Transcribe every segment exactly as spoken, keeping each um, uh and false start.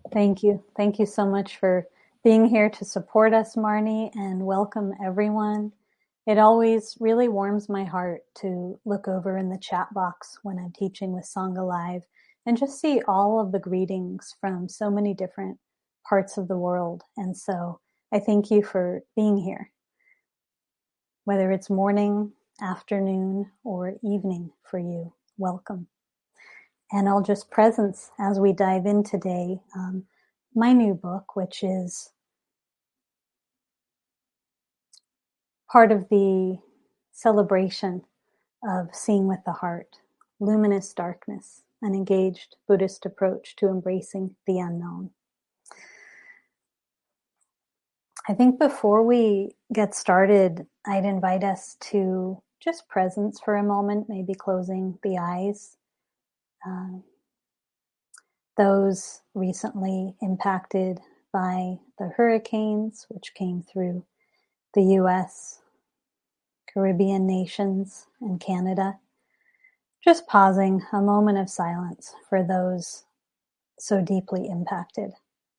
Thank you. Thank you so much for being here to support us, Marnie, and welcome everyone. It always really warms my heart to look over in the chat box when I'm teaching with Sangha Live and just see all of the greetings from so many different parts of the world. And so I thank you for being here, whether it's morning, afternoon, or evening for you. Welcome. And I'll just presence as we dive in today um, my new book, which is part of the celebration of Seeing with the Heart, Luminous Darkness, an engaged Buddhist approach to embracing the unknown. I think before we get started, I'd invite us to just presence for a moment, maybe closing the eyes. Uh, those recently impacted by the hurricanes, which came through the U S, Caribbean nations, and Canada. Just pausing a moment of silence for those so deeply impacted.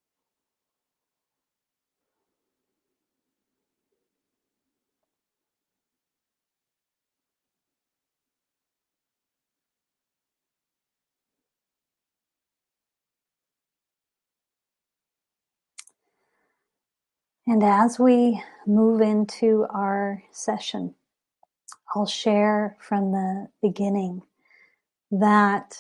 And as we move into our session, I'll share from the beginning that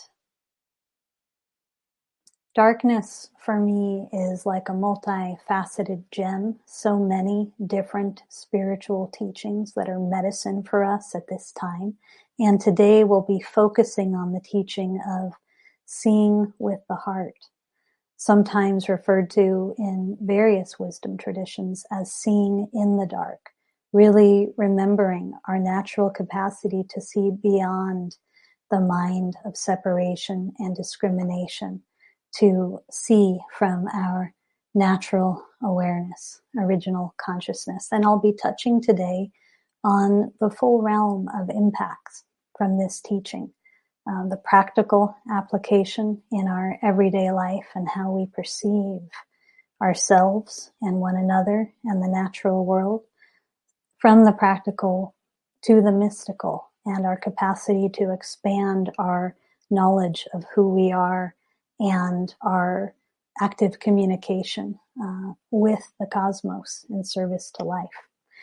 darkness for me is like a multifaceted gem, so many different spiritual teachings that are medicine for us at this time. And today we'll be focusing on the teaching of seeing with the heart, sometimes referred to in various wisdom traditions as seeing in the dark, really remembering our natural capacity to see beyond the mind of separation and discrimination, to see from our natural awareness, original consciousness. And I'll be touching today on the full realm of impacts from this teaching, um, the practical application in our everyday life and how we perceive ourselves and one another and the natural world, from the practical to the mystical, and our capacity to expand our knowledge of who we are and our active communication uh, with the cosmos in service to life.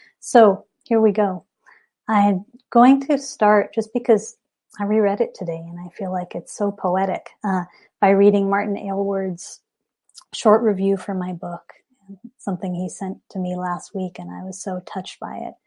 So here we go. I'm going to start just because I reread it today and I feel like it's so poetic uh, by reading Martin Aylward's short review for my book, something he sent to me last week, and I was so touched by it.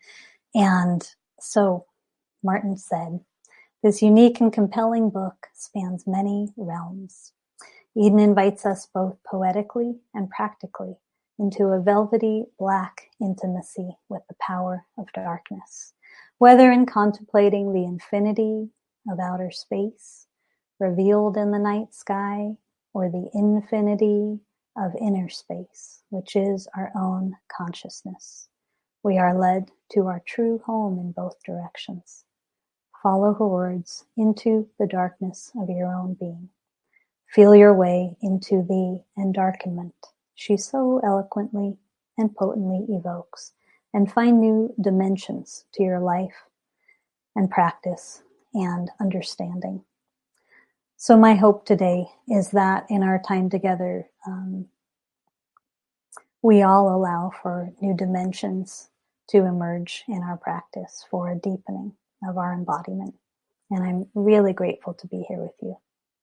And so Martin said, "This unique and compelling book spans many realms. Eden invites us both poetically and practically into a velvety black intimacy with the power of darkness, whether in contemplating the infinity of outer space revealed in the night sky or the infinity of inner space, which is our own consciousness. We are led to our true home in both directions. Follow her words into the darkness of your own being. Feel your way into the endarkenment she so eloquently and potently evokes, and find new dimensions to your life and practice and understanding." So my hope today is that in our time together, um, we all allow for new dimensions to emerge in our practice for a deepening of our embodiment. And I'm really grateful to be here with you.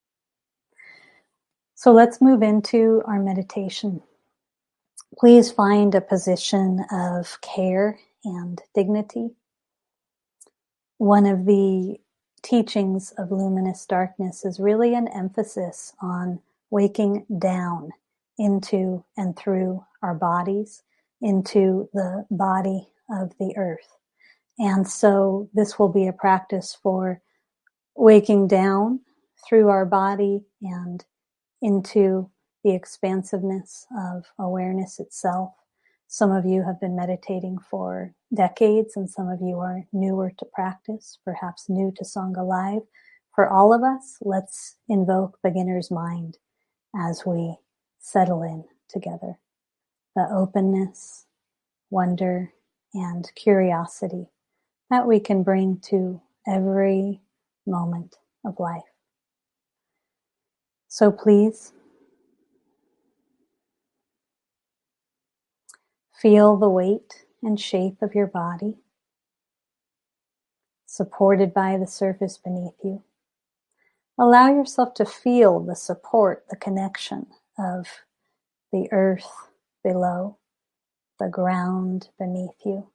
So let's move into our meditation. Please find a position of care and dignity. One of the teachings of luminous darkness is really an emphasis on waking down into and through our bodies, into the body of the earth. And so this will be a practice for waking down through our body and into the expansiveness of awareness itself. Some of you have been meditating for decades, and some of you are newer to practice, perhaps new to Sangha Live. For all of us, let's invoke beginner's mind as we settle in together. The openness, wonder, and curiosity that we can bring to every moment of life. So please feel the weight and shape of your body, supported by the surface beneath you. Allow yourself to feel the support, the connection of the earth below, the ground beneath you.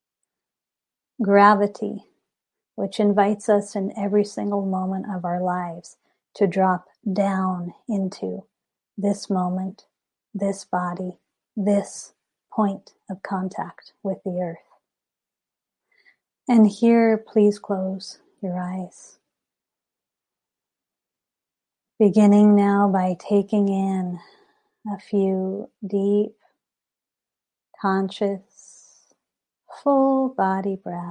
Gravity, which invites us in every single moment of our lives to drop down into this moment, this body, this point of contact with the earth. And here, please close your eyes. Beginning now by taking in a few deep, conscious, full body breaths.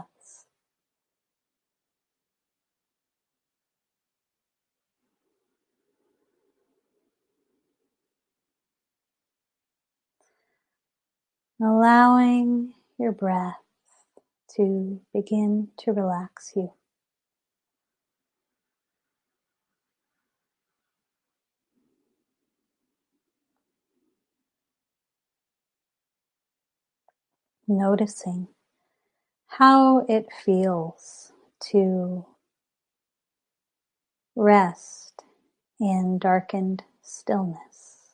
Allowing your breath to begin to relax you. Noticing how it feels to rest in darkened stillness.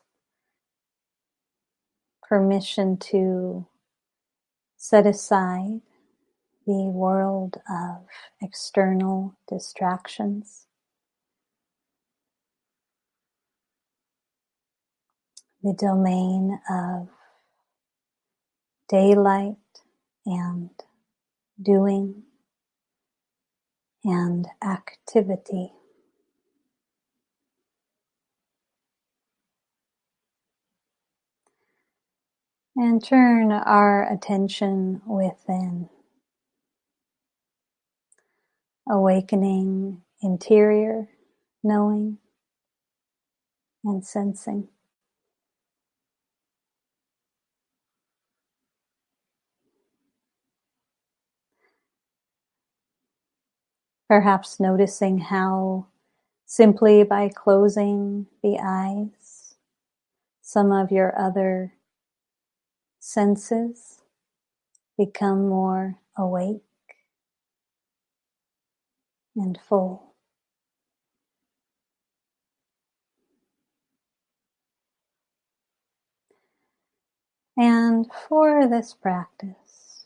Permission to set aside the world of external distractions, the domain of daylight and doing and activity. And turn our attention within, awakening interior knowing and sensing. Perhaps noticing how simply by closing the eyes, some of your other senses become more awake and full. And for this practice,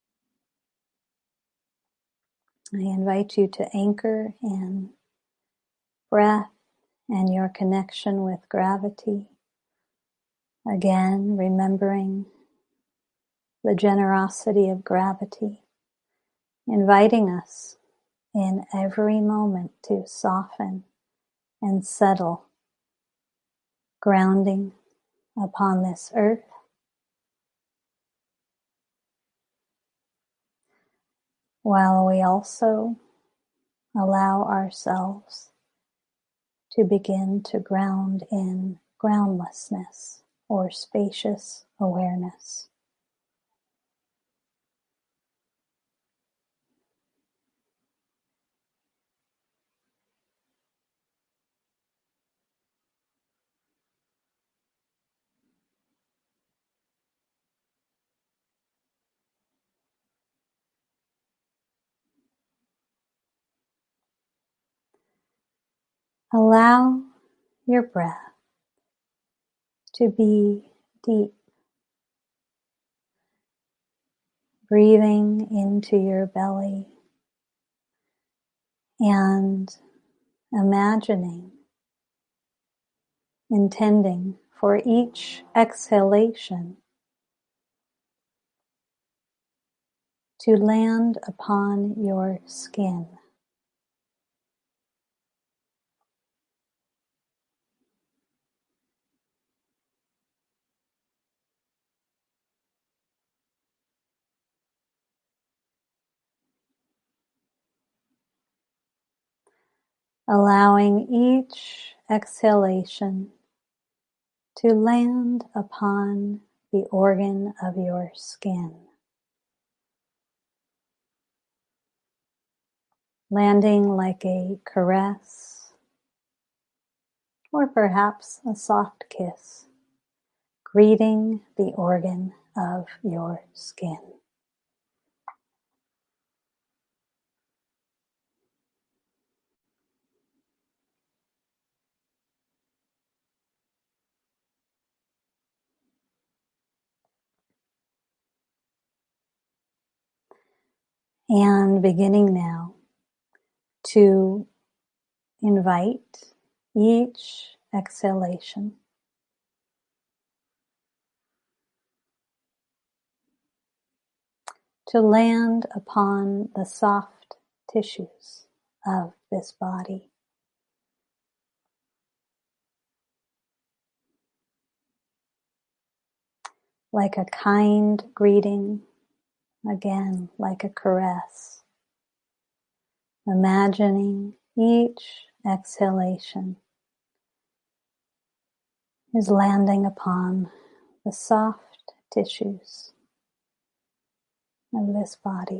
I invite you to anchor in breath and your connection with gravity. Again, remembering the generosity of gravity, inviting us in every moment to soften and settle, grounding upon this earth, while we also allow ourselves to begin to ground in groundlessness or spacious awareness. Allow your breath to be deep, breathing into your belly and imagining, intending for each exhalation to land upon your skin. Allowing each exhalation to land upon the organ of your skin, landing like a caress or perhaps a soft kiss, greeting the organ of your skin. And beginning now to invite each exhalation to land upon the soft tissues of this body. Like a kind greeting, again, like a caress. Imagining each exhalation is landing upon the soft tissues of this body.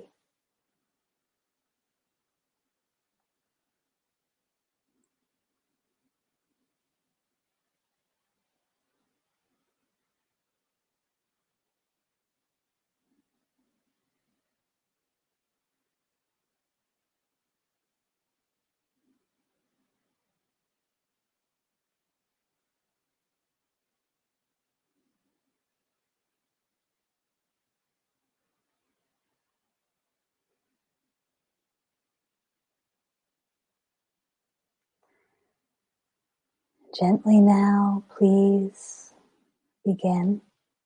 Gently now, please begin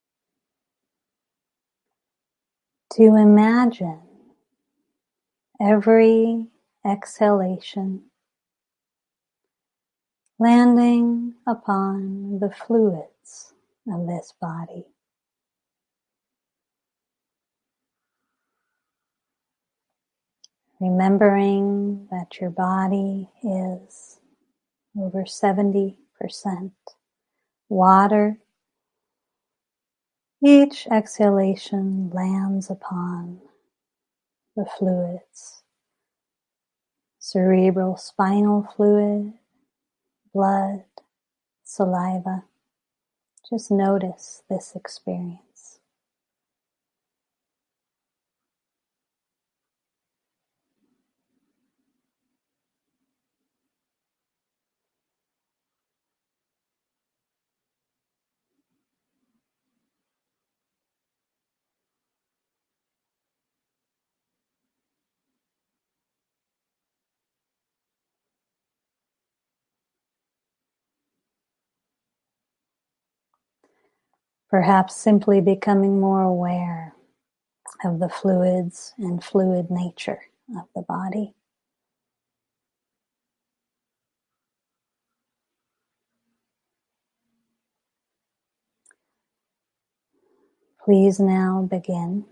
to imagine every exhalation landing upon the fluids of this body. Remembering that your body is over seventy percent water, each exhalation lands upon the fluids, cerebral spinal fluid, blood, saliva. Just notice this experience. Perhaps simply becoming more aware of the fluids and fluid nature of the body. Please now begin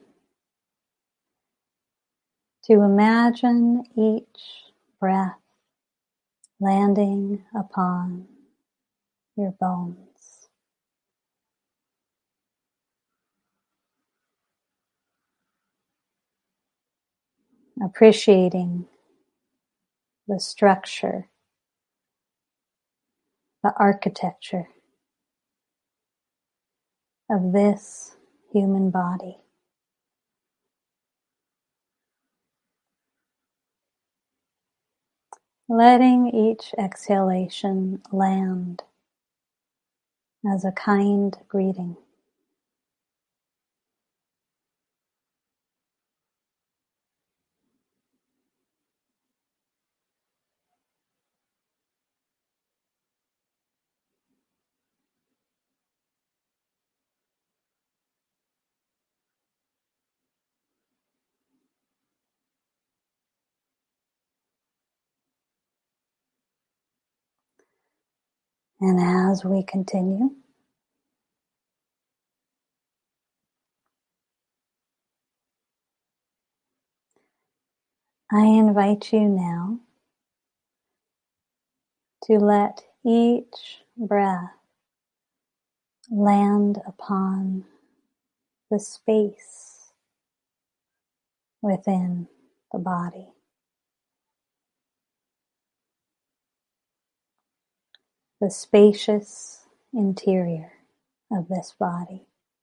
to imagine each breath landing upon your bones. Appreciating the structure, the architecture of this human body. Letting each exhalation land as a kind greeting. And as we continue, I invite you now to let each breath land upon the space within the body. The spacious interior of this body.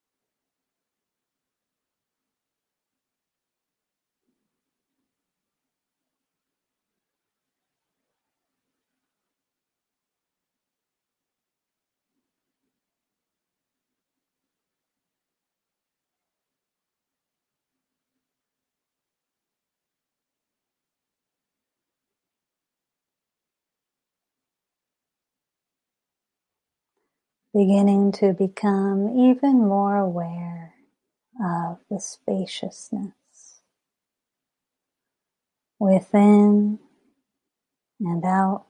Beginning to become even more aware of the spaciousness within and out.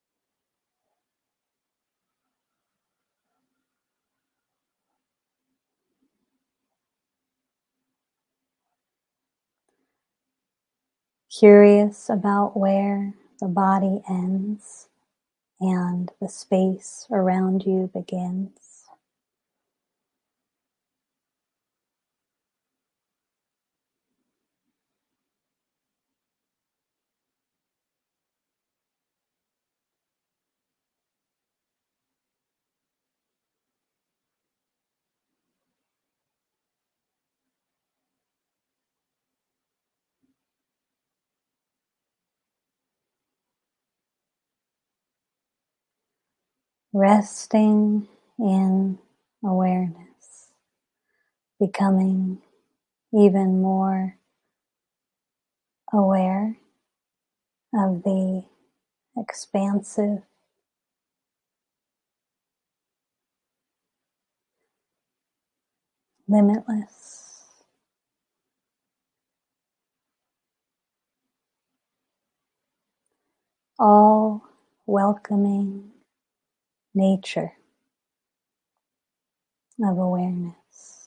Curious about where the body ends and the space around you begins. Resting in awareness, becoming even more aware of the expansive, limitless, all welcoming nature of awareness.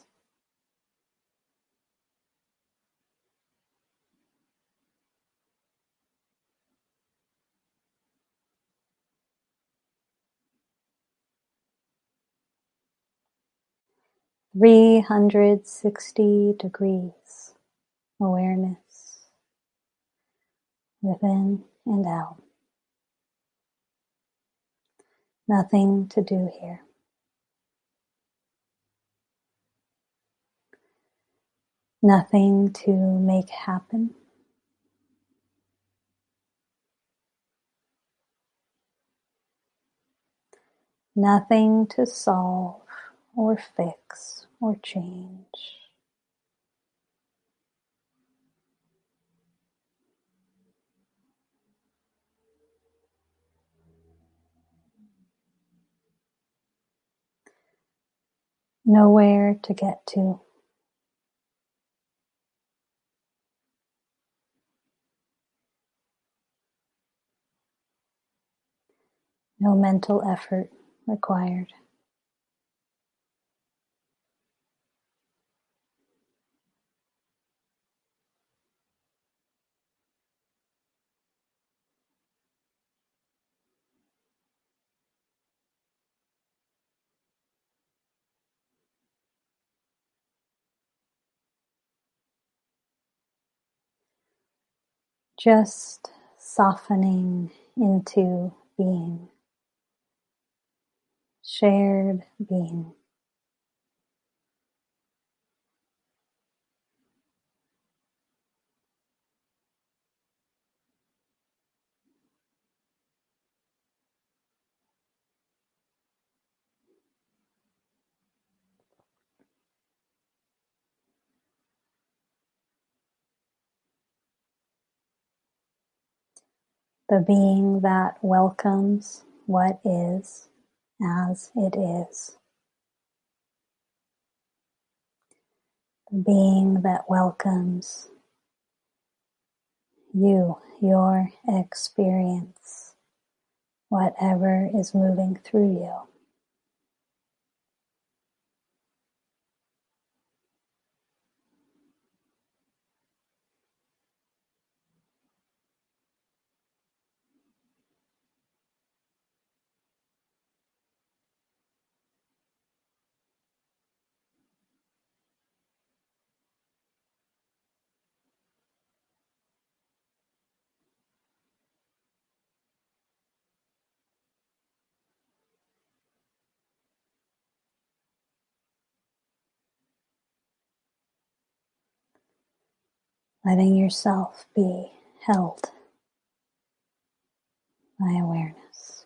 three hundred sixty degrees awareness within and out. Nothing to do here. Nothing to make happen. Nothing to solve or fix or change. Nowhere to get to. No mental effort required. Just softening into being. Shared being. The being that welcomes what is as it is. The being that welcomes you, your experience, whatever is moving through you. letting yourself be held by awareness.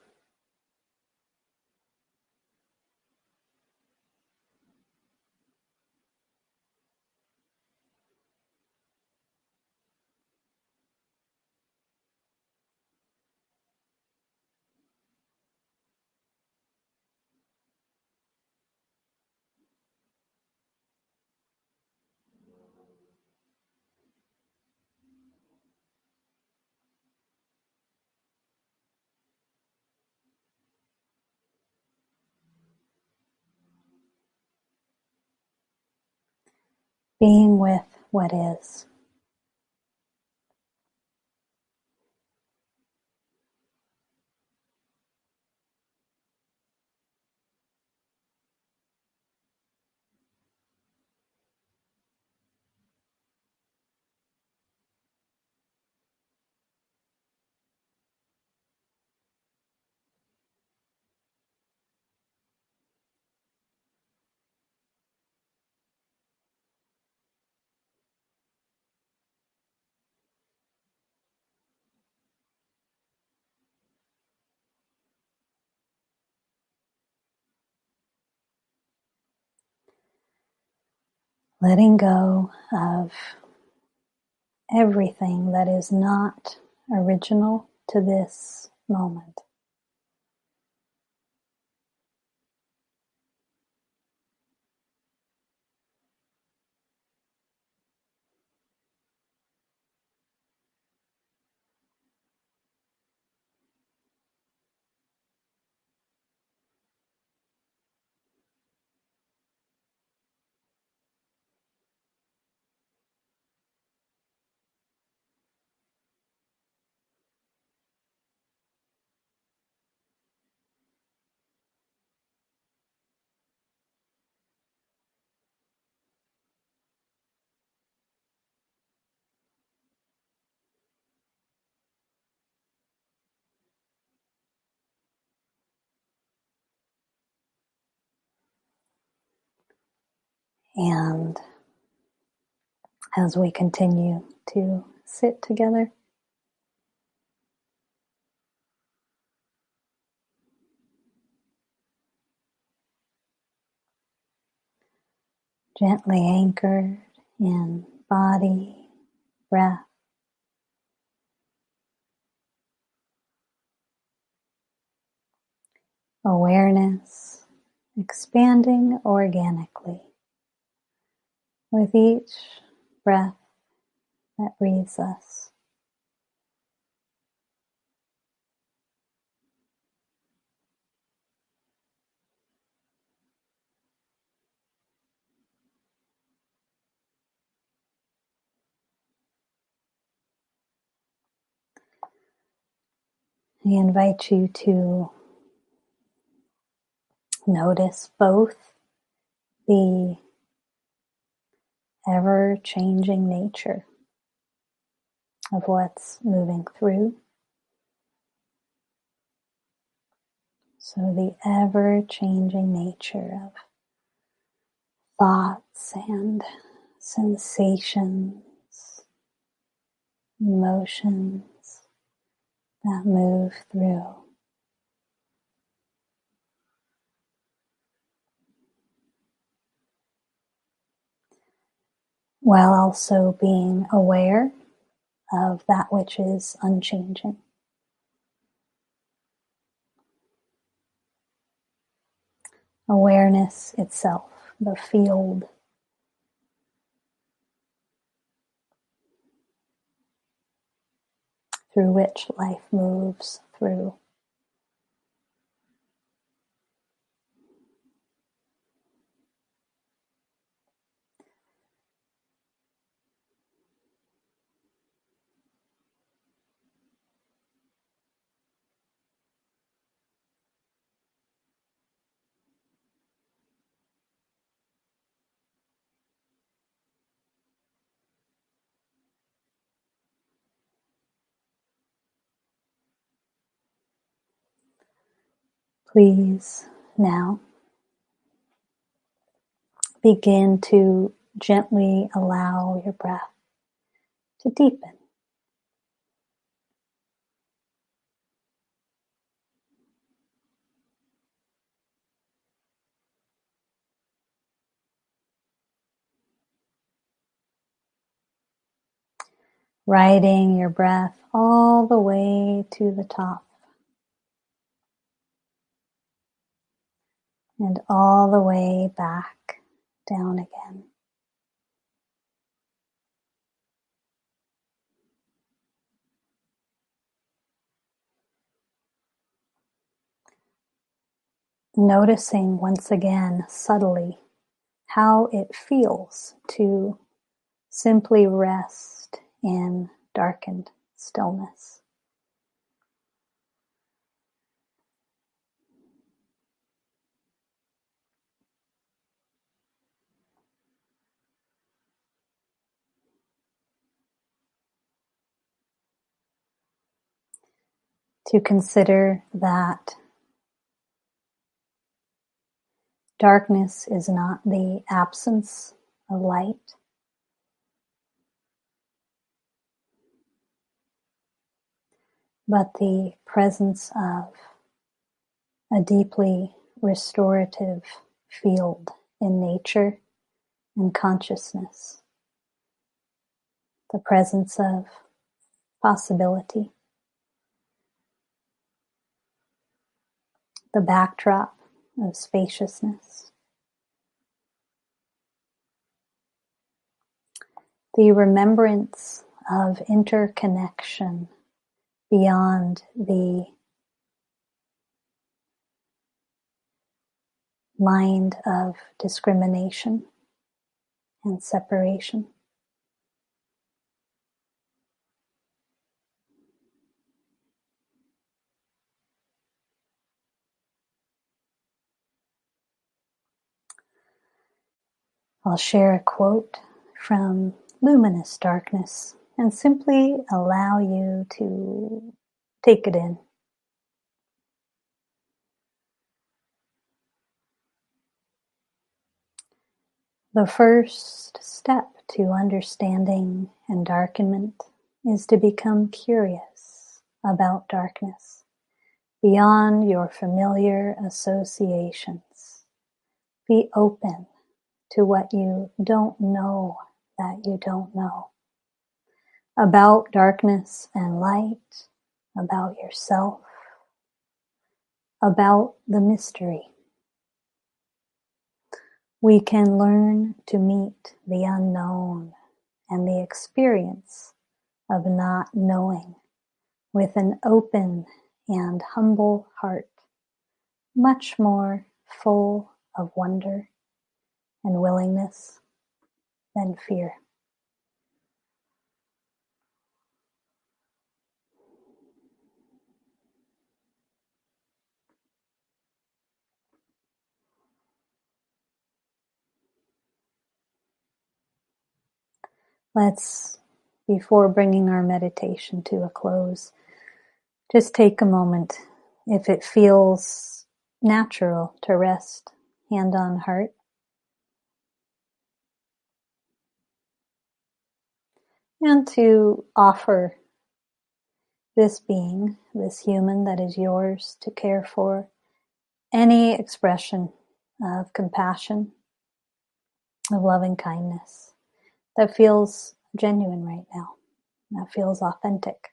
Being with what is. Letting go of everything that is not original to this moment. And as we continue to sit together, gently anchored in body, breath, awareness, expanding organically with each breath that breathes us. I invite you to notice both the ever-changing nature of what's moving through. So the ever-changing nature of thoughts and sensations, emotions that move through. While also being aware of that which is unchanging. Awareness itself, the field through which life moves through. Please now begin to gently allow your breath to deepen. Riding your breath all the way to the top and all the way back down again. Noticing once again subtly how it feels to simply rest in darkened stillness. To consider that darkness is not the absence of light, but the presence of a deeply restorative field in nature and consciousness, the presence of possibility, the backdrop of spaciousness, the remembrance of interconnection beyond the mind of discrimination and separation. I'll share a quote from Luminous Darkness and simply allow you to take it in. The first step to understanding endarkenment is to become curious about darkness beyond your familiar associations. Be open to what you don't know that you don't know about darkness and light, about yourself, about the mystery. We can learn to meet the unknown and the experience of not knowing with an open and humble heart, much more full of wonder and willingness than fear. Let's, before bringing our meditation to a close, just take a moment, if it feels natural, to rest hand on heart. And to offer this being, this human that is yours to care for, any expression of compassion, of loving kindness that feels genuine right now, that feels authentic.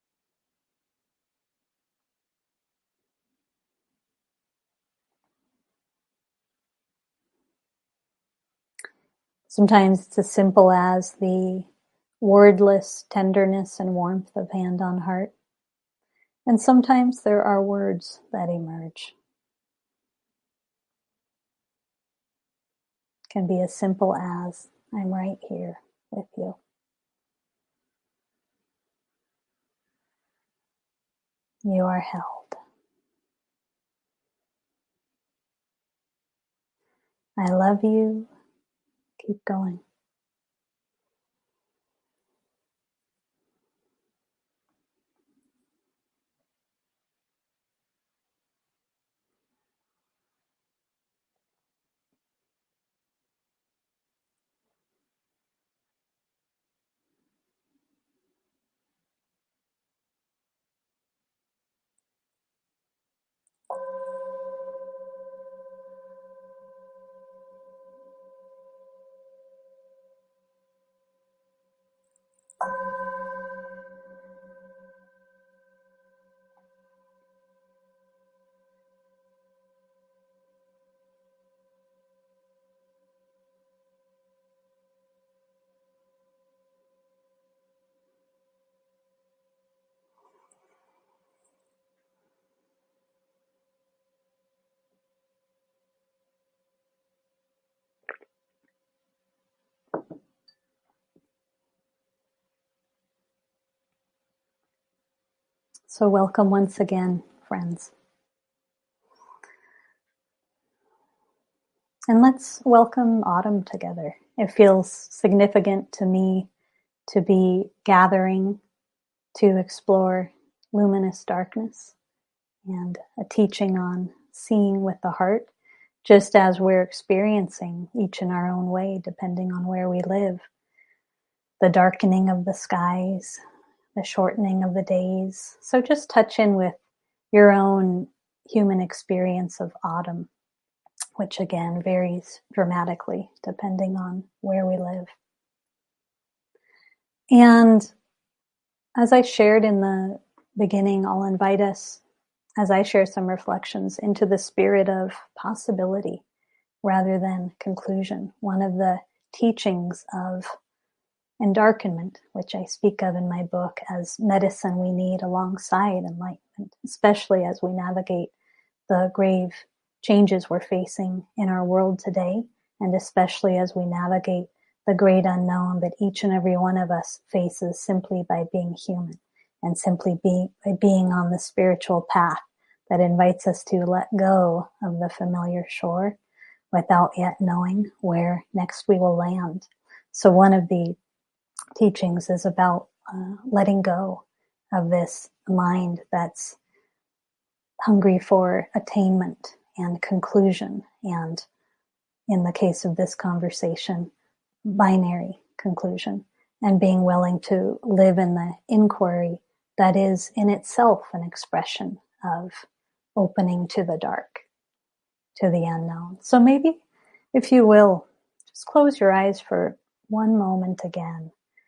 Sometimes it's as simple as the wordless tenderness and warmth of hand on heart. And sometimes there are words that emerge. It can be as simple as, I'm right here with you. You are held. I love you. Keep going. So welcome once again, friends. And let's welcome autumn together. It feels significant to me to be gathering to explore luminous darkness and a teaching on seeing with the heart, just as we're experiencing each in our own way, depending on where we live. The darkening of the skies, the shortening of the days. So just touch in with your own human experience of autumn, which again varies dramatically depending on where we live. And as I shared in the beginning, I'll invite us, as I share some reflections, into the spirit of possibility rather than conclusion. One of the teachings of endarkenment, which I speak of in my book as medicine we need alongside enlightenment, especially as we navigate the grave changes we're facing in our world today, and especially as we navigate the great unknown that each and every one of us faces simply by being human and simply be, by being on the spiritual path that invites us to let go of the familiar shore without yet knowing where next we will land. So one of the teachings is about uh, letting go of this mind that's hungry for attainment and conclusion, and in the case of this conversation, binary conclusion, and being willing to live in the inquiry that is in itself an expression of opening to the dark, to the unknown. So maybe, if you will, just close your eyes for one moment again.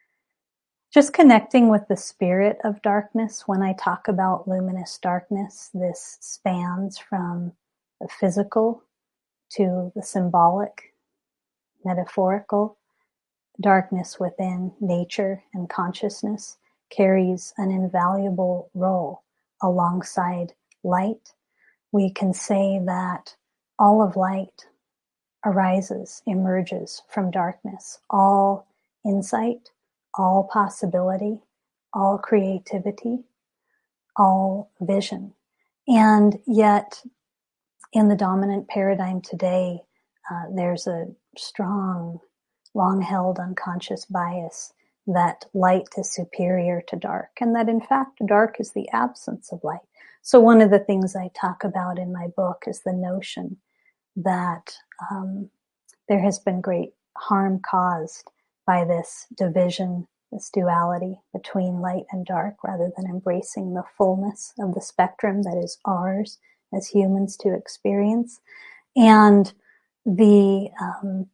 Just connecting with the spirit of darkness. When I talk about luminous darkness, this spans from the physical to the symbolic, metaphorical. Darkness within nature and consciousness carries an invaluable role alongside light. We can say that all of light arises, emerges from darkness. All insight, all possibility, all creativity, all vision. And yet, in the dominant paradigm today, uh, there's a strong, long-held unconscious bias that light is superior to dark, and that in fact, dark is the absence of light. So one of the things I talk about in my book is the notion that um, there has been great harm caused by this division, this duality between light and dark, rather than embracing the fullness of the spectrum that is ours as humans to experience. And the um,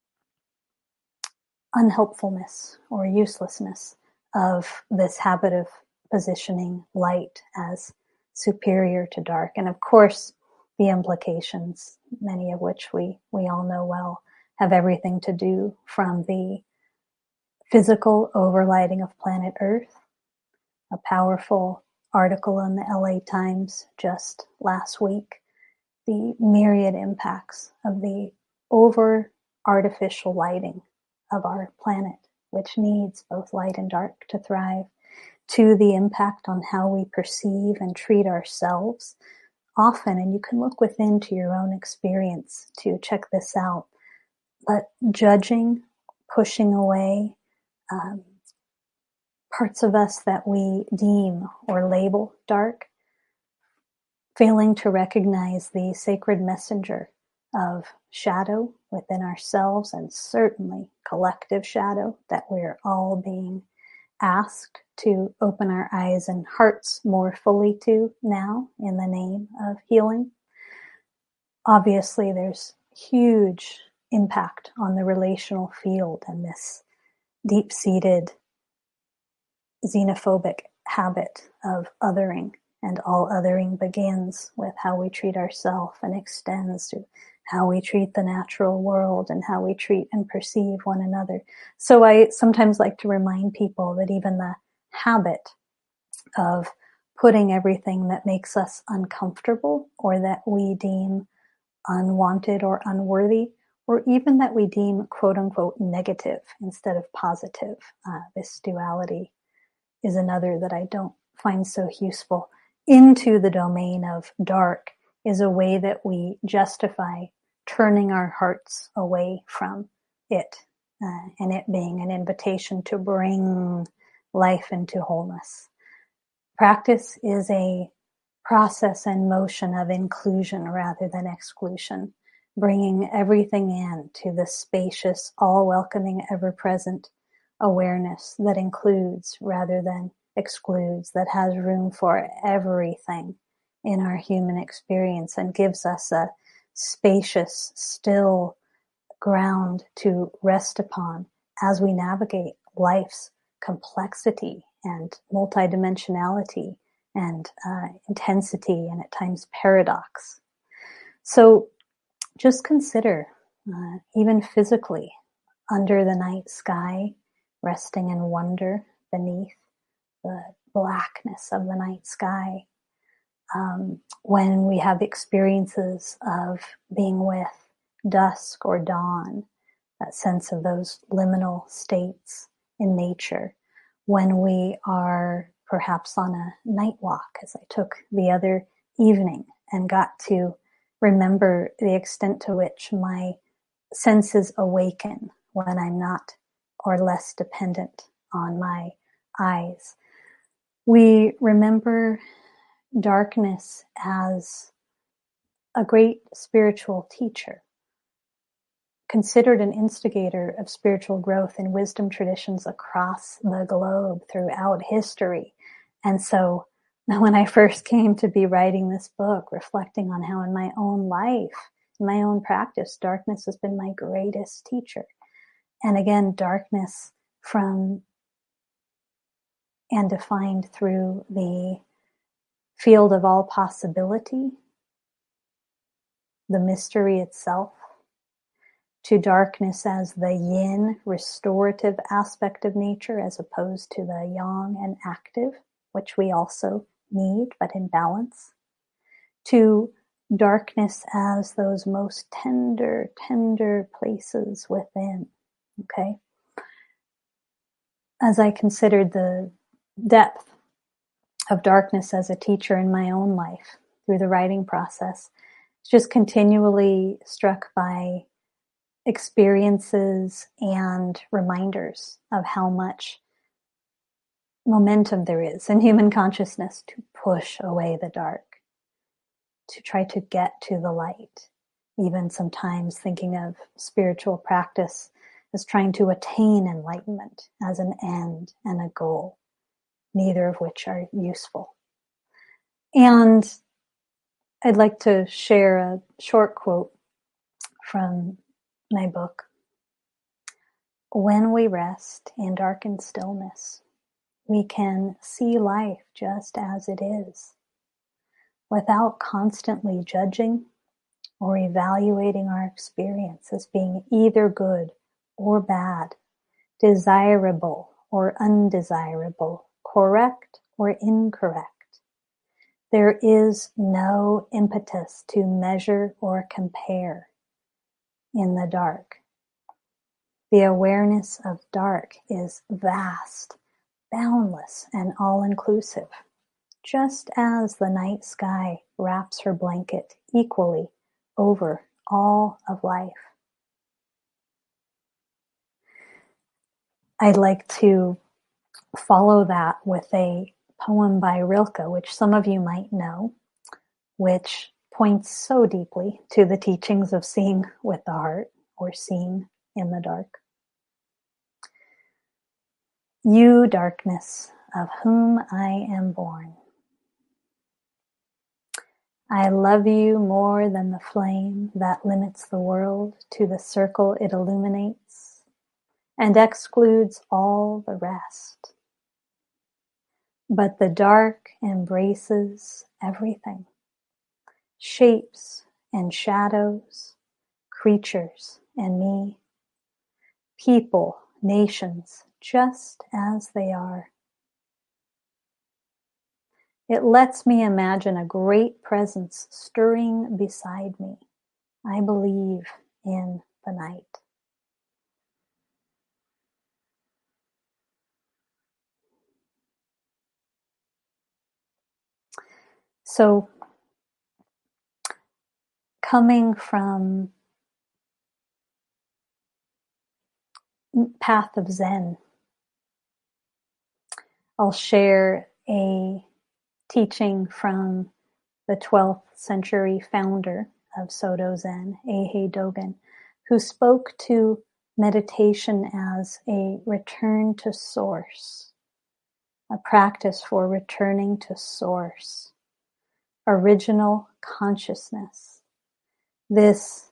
unhelpfulness or uselessness of this habit of positioning light as superior to dark. And of course, the implications, many of which we, we all know well, have everything to do from the physical overlighting of planet Earth, a powerful article in the L A Times just last week, the myriad impacts of the over artificial lighting of our planet, which needs both light and dark to thrive, to the impact on how we perceive and treat ourselves. Often, and you can look within to your own experience to check this out, but judging, pushing away um, parts of us that we deem or label dark, failing to recognize the sacred messenger of shadow within ourselves, and certainly collective shadow that we're all being asked to open our eyes and hearts more fully to now in the name of healing. Obviously, there's huge impact on the relational field and this deep-seated xenophobic habit of othering, and all othering begins with how we treat ourselves and extends to how we treat the natural world and how we treat and perceive one another. So I sometimes like to remind people that even the habit of putting everything that makes us uncomfortable or that we deem unwanted or unworthy, or even that we deem quote unquote negative instead of positive, uh, this duality is another that I don't find so useful, into the domain of dark is a way that we justify turning our hearts away from it, uh, and it being an invitation to bring life into wholeness. Practice is a process and motion of inclusion rather than exclusion, bringing everything in to the spacious, all-welcoming, ever-present awareness that includes rather than excludes, that has room for everything in our human experience and gives us a spacious, still ground to rest upon as we navigate life's complexity and multidimensionality and uh, intensity and at times paradox. So just consider, uh, even physically, under the night sky, resting in wonder beneath the blackness of the night sky. Um, when we have experiences of being with dusk or dawn, that sense of those liminal states in nature. When we are perhaps on a night walk, as I took the other evening and got to remember the extent to which my senses awaken when I'm not or less dependent on my eyes. We remember darkness as a great spiritual teacher, considered an instigator of spiritual growth in wisdom traditions across the globe throughout history. And so when I first came to be writing this book, reflecting on how in my own life, in my own practice, darkness has been my greatest teacher. And again, darkness from and defined through the field of all possibility, the mystery itself, to darkness as the yin, restorative aspect of nature, as opposed to the yang and active, which we also need, but in balance, to darkness as those most tender, tender places within, okay? As I considered the depth of darkness as a teacher in my own life through the writing process, just continually struck by experiences and reminders of how much momentum there is in human consciousness to push away the dark, to try to get to the light. Even sometimes thinking of spiritual practice as trying to attain enlightenment as an end and a goal, neither of which are useful. And I'd like to share a short quote from my book. When we rest in darkened stillness, we can see life just as it is, without constantly judging or evaluating our experience as being either good or bad, desirable or undesirable, correct or incorrect. There is no impetus to measure or compare in the dark. The awareness of dark is vast, boundless, and all-inclusive, just as the night sky wraps her blanket equally over all of life. I'd like to follow that with a poem by Rilke, which some of you might know, which points so deeply to the teachings of seeing with the heart, or seeing in the dark. You, darkness, of whom I am born. I love you more than the flame that limits the world to the circle it illuminates and excludes all the rest. But the dark embraces everything, shapes and shadows, creatures and me, people, nations, just as they are. It lets me imagine a great presence stirring beside me. I believe in the night. So, coming from Path of Zen, I'll share a teaching from the twelfth century founder of Soto Zen, Eihei Dogen, who spoke to meditation as a return to source, a practice for returning to source, original consciousness, this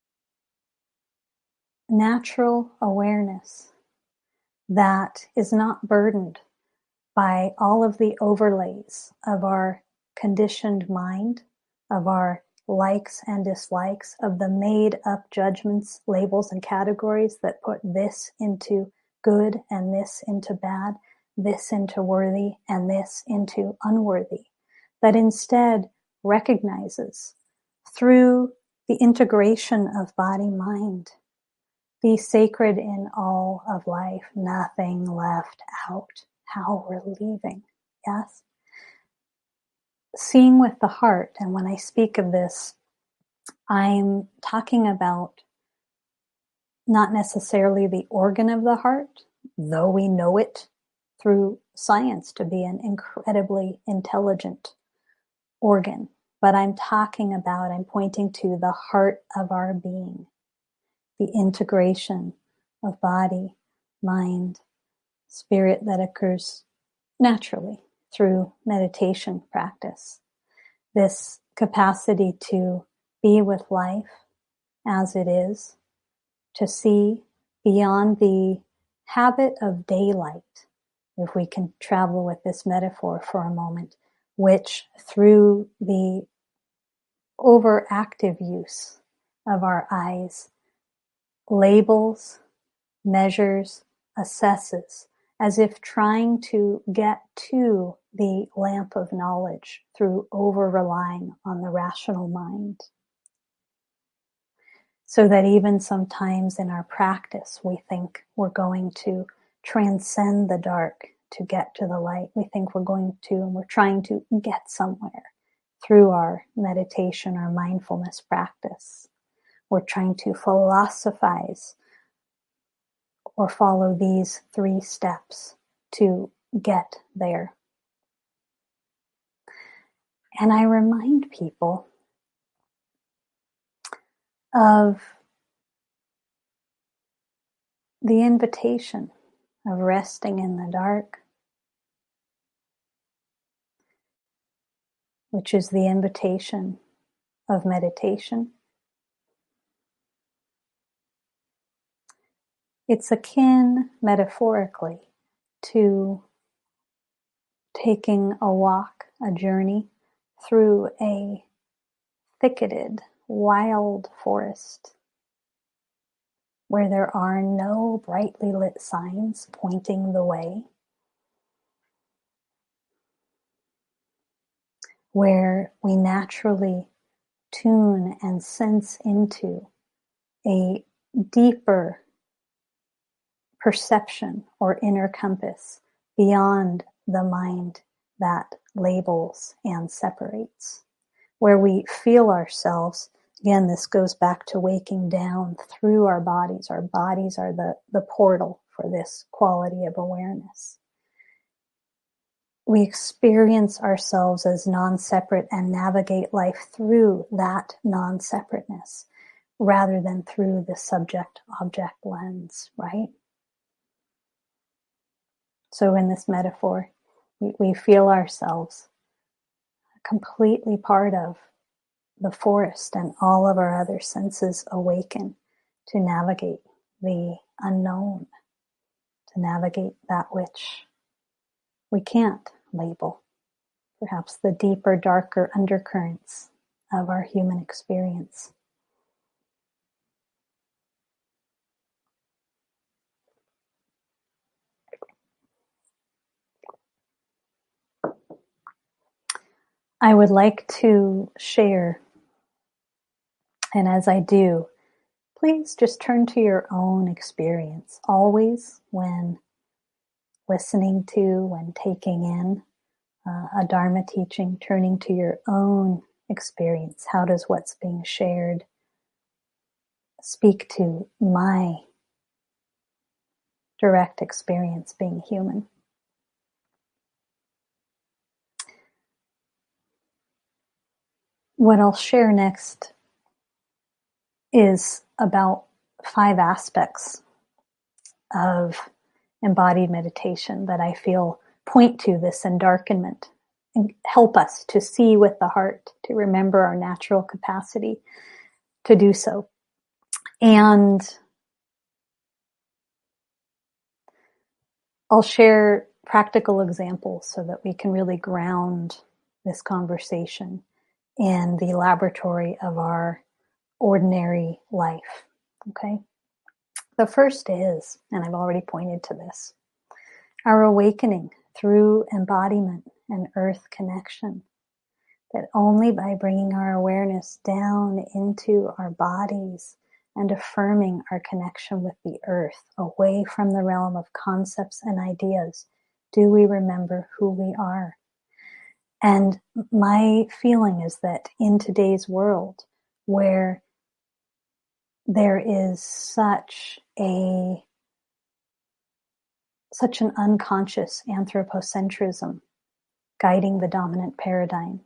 natural awareness that is not burdened by all of the overlays of our conditioned mind, of our likes and dislikes, of the made up judgments, labels, and categories that put this into good and this into bad, this into worthy and this into unworthy, that instead recognizes through the integration of body-mind, the sacred in all of life, nothing left out. How relieving, yes? Seeing with the heart, and when I speak of this, I'm talking about not necessarily the organ of the heart, though we know it through science to be an incredibly intelligent organ. But I'm talking about, I'm pointing to the heart of our being, the integration of body, mind, spirit that occurs naturally through meditation practice. This capacity to be with life as it is, to see beyond the habit of daylight, if we can travel with this metaphor for a moment, which through the overactive use of our eyes labels, measures, assesses, as if trying to get to the lamp of knowledge through over-relying on the rational mind. So that even sometimes in our practice, we think we're going to transcend the dark to get to the light. We think we're going to, and we're trying to get somewhere through our meditation or mindfulness practice. We're trying to philosophize or follow these three steps to get there. And I remind people of the invitation of resting in the dark, which is the invitation of meditation. It's akin, metaphorically, to taking a walk, a journey through a thicketed, wild forest where there are no brightly lit signs pointing the way, where we naturally tune and sense into a deeper perception or inner compass beyond the mind that labels and separates, where we feel ourselves. Again, this goes back to waking down through our bodies. Our bodies are the, the portal for this quality of awareness. We experience ourselves as non-separate and navigate life through that non-separateness rather than through the subject-object lens, right? So in this metaphor, We, we feel ourselves completely part of the forest, and all of our other senses awaken to navigate the unknown, to navigate that which we can't label, perhaps the deeper, darker undercurrents of our human experience. I would like to share, and as I do, please just turn to your own experience. Always when listening to, when taking in uh, a Dharma teaching, turning to your own experience. How does what's being shared speak to my direct experience being human? What I'll share next is about five aspects of embodied meditation that I feel point to this endarkenment and help us to see with the heart, to remember our natural capacity to do so. And I'll share practical examples so that we can really ground this conversation in the laboratory of our ordinary life. Okay? The first is, and I've already pointed to this, our awakening through embodiment and earth connection. That only by bringing our awareness down into our bodies and affirming our connection with the earth, away from the realm of concepts and ideas, do we remember who we are. And my feeling is that in today's world, where there is such a such an unconscious anthropocentrism guiding the dominant paradigm,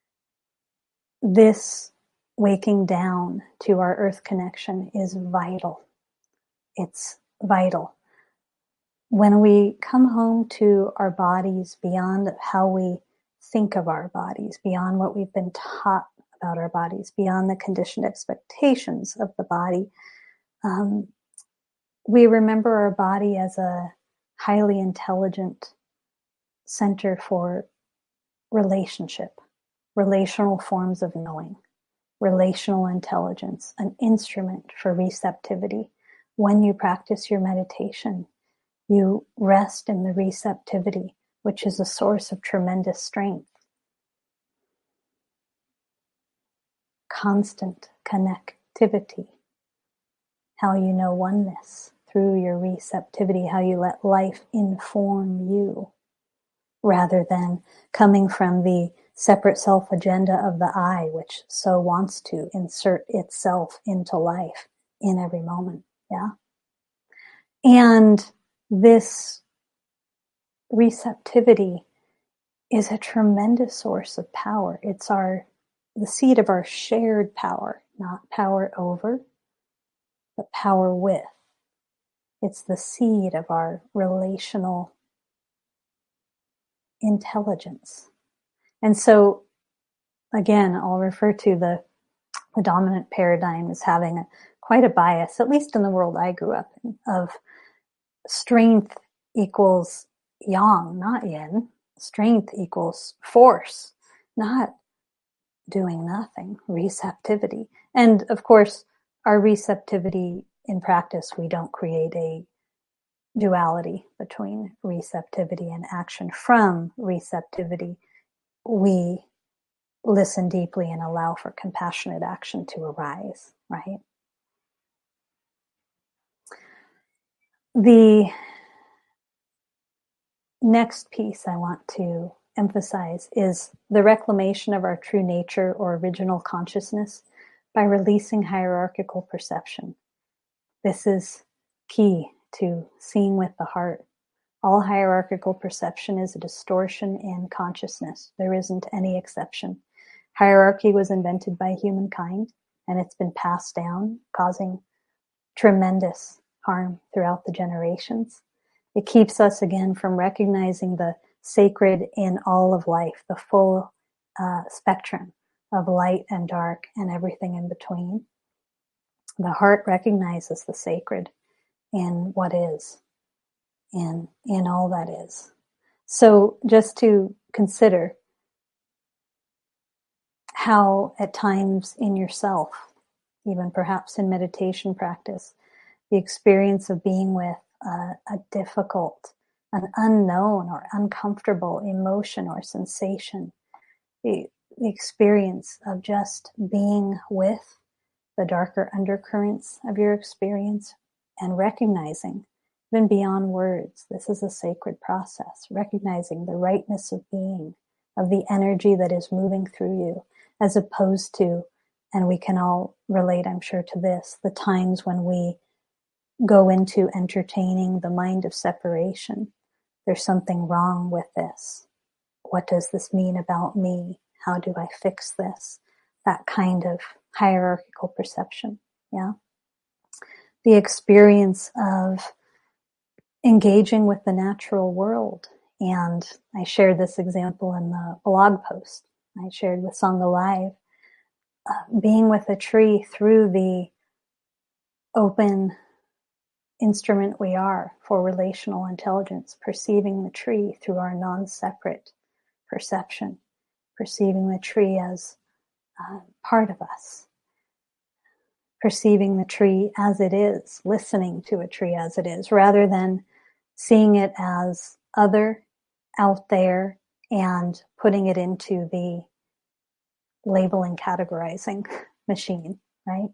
this waking down to our earth connection is vital. It's vital. When we come home to our bodies beyond how we think of our bodies, beyond what we've been taught about our bodies, beyond the conditioned expectations of the body, um, we remember our body as a highly intelligent center for relationship, relational forms of knowing, relational intelligence, an instrument for receptivity. When you practice your meditation, you rest in the receptivity, which is a source of tremendous strength. Constant connectivity, how you know oneness through your receptivity, how you let life inform you, rather than coming from the separate self agenda of the I, which so wants to insert itself into life in every moment. Yeah. And this receptivity is a tremendous source of power. It's our, the seed of our shared power, not power over, but power with. It's the seed of our relational intelligence. And so, again, I'll refer to the, the dominant paradigm as having a, quite a bias, at least in the world I grew up in, of strength equals yang, not yin. Strength equals force, not doing nothing, receptivity. And of course, our receptivity in practice, we don't create a duality between receptivity and action. From receptivity, we listen deeply and allow for compassionate action to arise, right? The next piece I want to emphasize is the reclamation of our true nature or original consciousness by releasing hierarchical perception. This is key to seeing with the heart. All hierarchical perception is a distortion in consciousness. There isn't any exception. Hierarchy was invented by humankind, and it's been passed down, causing tremendous harm throughout the generations. It keeps us, again, from recognizing the sacred in all of life, the full uh, spectrum of light and dark and everything in between. The heart recognizes the sacred in what is, in, in all that is. So just to consider how at times in yourself, even perhaps in meditation practice, the experience of being with a, a difficult, an unknown or uncomfortable emotion or sensation, the, the experience of just being with the darker undercurrents of your experience and recognizing, even beyond words, this is a sacred process, recognizing the rightness of being, of the energy that is moving through you, as opposed to, and we can all relate, I'm sure, to this, the times when we go into entertaining the mind of separation. There's something wrong with this. What does this mean about me? How do I fix this? That kind of hierarchical perception. Yeah. The experience of engaging with the natural world. And I shared this example in the blog post I shared with Sangha Live. Uh, being with a tree through the open instrument we are for relational intelligence, perceiving the tree through our non-separate perception, perceiving the tree as uh, part of us, perceiving the tree as it is, listening to a tree as it is, rather than seeing it as other, out there, and putting it into the labeling, categorizing machine, right?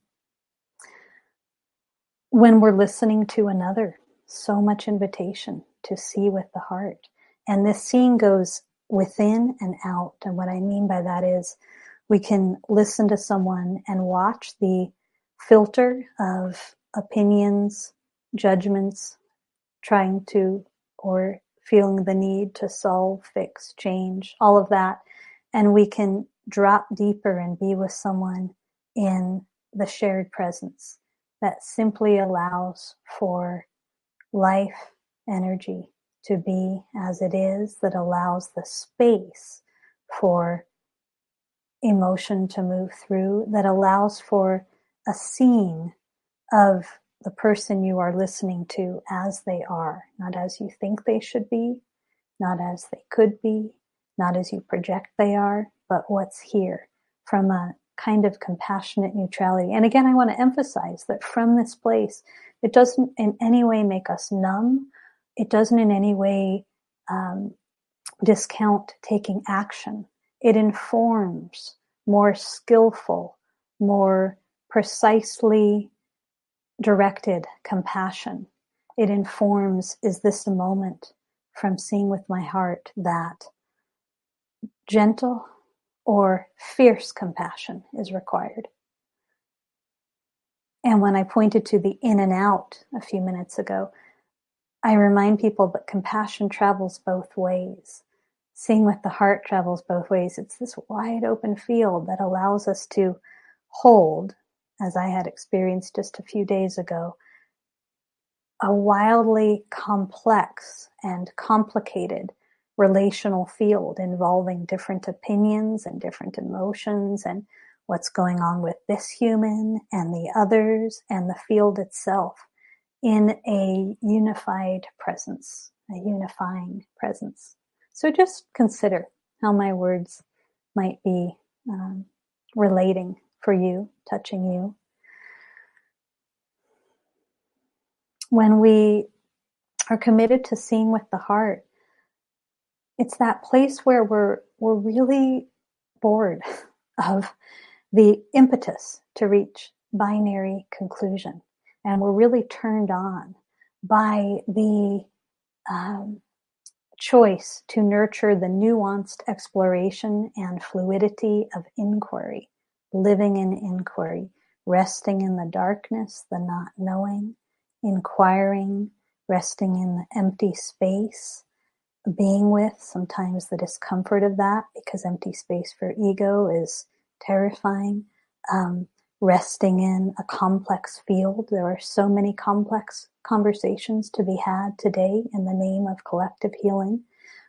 When we're listening to another, so much invitation to see with the heart. And this seeing goes within and out. And what I mean by that is we can listen to someone and watch the filter of opinions, judgments, trying to, or feeling the need to solve, fix, change, all of that. And we can drop deeper and be with someone in the shared presence that simply allows for life energy to be as it is, that allows the space for emotion to move through, that allows for a seeing of the person you are listening to as they are, not as you think they should be, not as they could be, not as you project they are, but what's here from a kind of compassionate neutrality. And again, I want to emphasize that from this place, it doesn't in any way make us numb. It doesn't in any way um, discount taking action. It informs more skillful, more precisely directed compassion. It informs, is this a moment from seeing with my heart that gentle or fierce compassion is required? And when I pointed to the in and out a few minutes ago, I remind people that compassion travels both ways. Seeing with the heart travels both ways. It's this wide open field that allows us to hold, as I had experienced just a few days ago, a wildly complex and complicated relational field involving different opinions and different emotions and what's going on with this human and the others and the field itself in a unified presence, a unifying presence. So just consider how my words might be um, relating for you, touching you. When we are committed to seeing with the heart, it's that place where we're we're really bored of the impetus to reach binary conclusion, and we're really turned on by the um, choice to nurture the nuanced exploration and fluidity of inquiry, living in inquiry, resting in the darkness, the not knowing, inquiring, resting in the empty space, being with sometimes the discomfort of that, because empty space for ego is terrifying, um, resting in a complex field. There are so many complex conversations to be had today in the name of collective healing,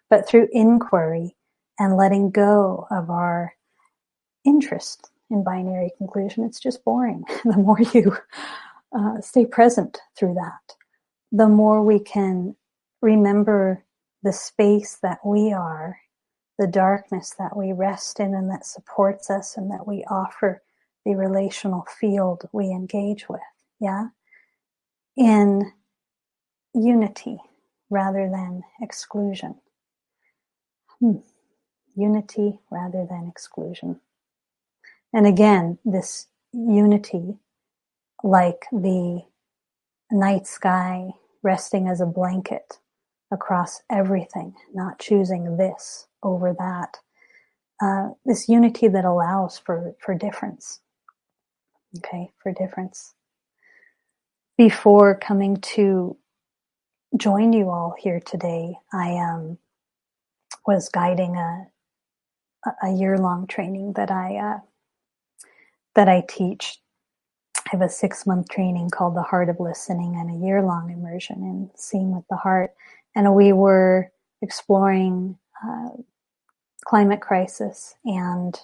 but through inquiry and letting go of our interest in binary conclusion. It's just boring. The more you uh, stay present through that, the more we can remember the space that we are, the darkness that we rest in and that supports us and that we offer the relational field we engage with, yeah? In unity rather than exclusion. Hmm. Unity rather than exclusion. And again, this unity, like the night sky resting as a blanket across everything, not choosing this over that. Uh, this unity that allows for, for difference. Okay, for difference. Before coming to join you all here today, I um, was guiding a, a year-long training that I uh, that I teach. I have a six-month training called The Heart of Listening and a year-long immersion in Seeing with the Heart. And we were exploring uh, climate crisis and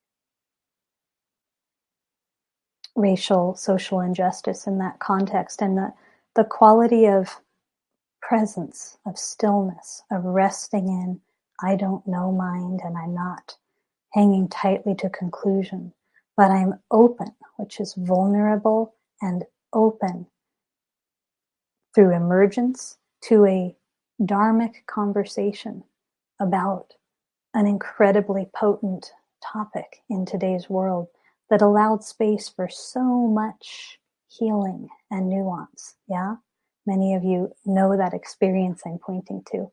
racial, social injustice in that context, and the, the quality of presence, of stillness, of resting in, I don't know mind, and I'm not hanging tightly to conclusion, but I'm open, which is vulnerable and open through emergence to a dharmic conversation about an incredibly potent topic in today's world that allowed space for so much healing and nuance. Yeah? Many of you know that experience I'm pointing to.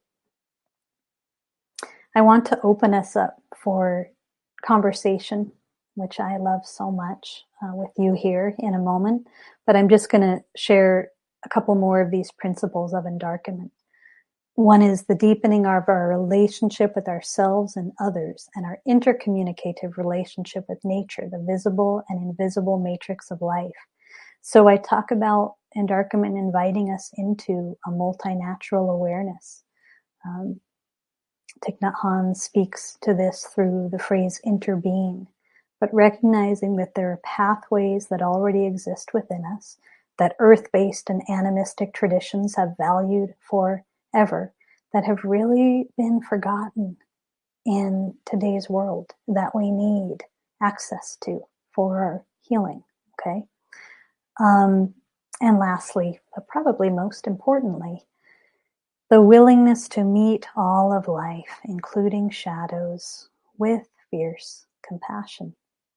I want to open us up for conversation, which I love so much, uh, with you here in a moment, but I'm just going to share a couple more of these principles of endarkenment. One is the deepening of our relationship with ourselves and others, and our intercommunicative relationship with nature, the visible and invisible matrix of life. So I talk about endarkenment inviting us into a multinatural awareness. Um, Thich Nhat Hanh speaks to this through the phrase interbeing, but recognizing that there are pathways that already exist within us, that earth-based and animistic traditions have valued forever, that have really been forgotten in today's world, that we need access to for our healing, okay? Um, and lastly, but probably most importantly, the willingness to meet all of life, including shadows, with fierce compassion.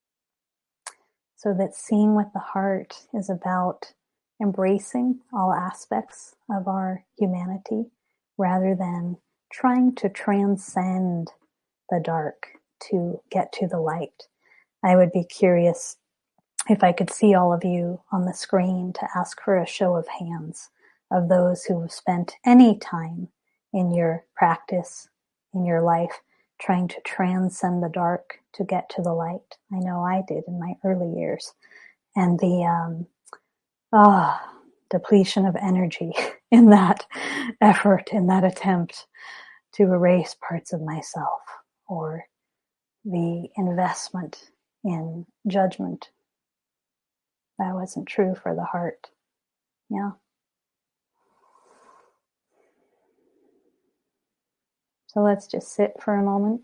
So that seeing with the heart is about embracing all aspects of our humanity rather than trying to transcend the dark to get to the light. I would be curious if I could see all of you on the screen to ask for a show of hands of those who have spent any time in your practice, in your life, trying to transcend the dark to get to the light. I know I did in my early years. And the um, oh, depletion of energy in that effort, in that attempt to erase parts of myself, or the investment in judgment that wasn't true for the heart. Yeah. So let's just sit for a moment.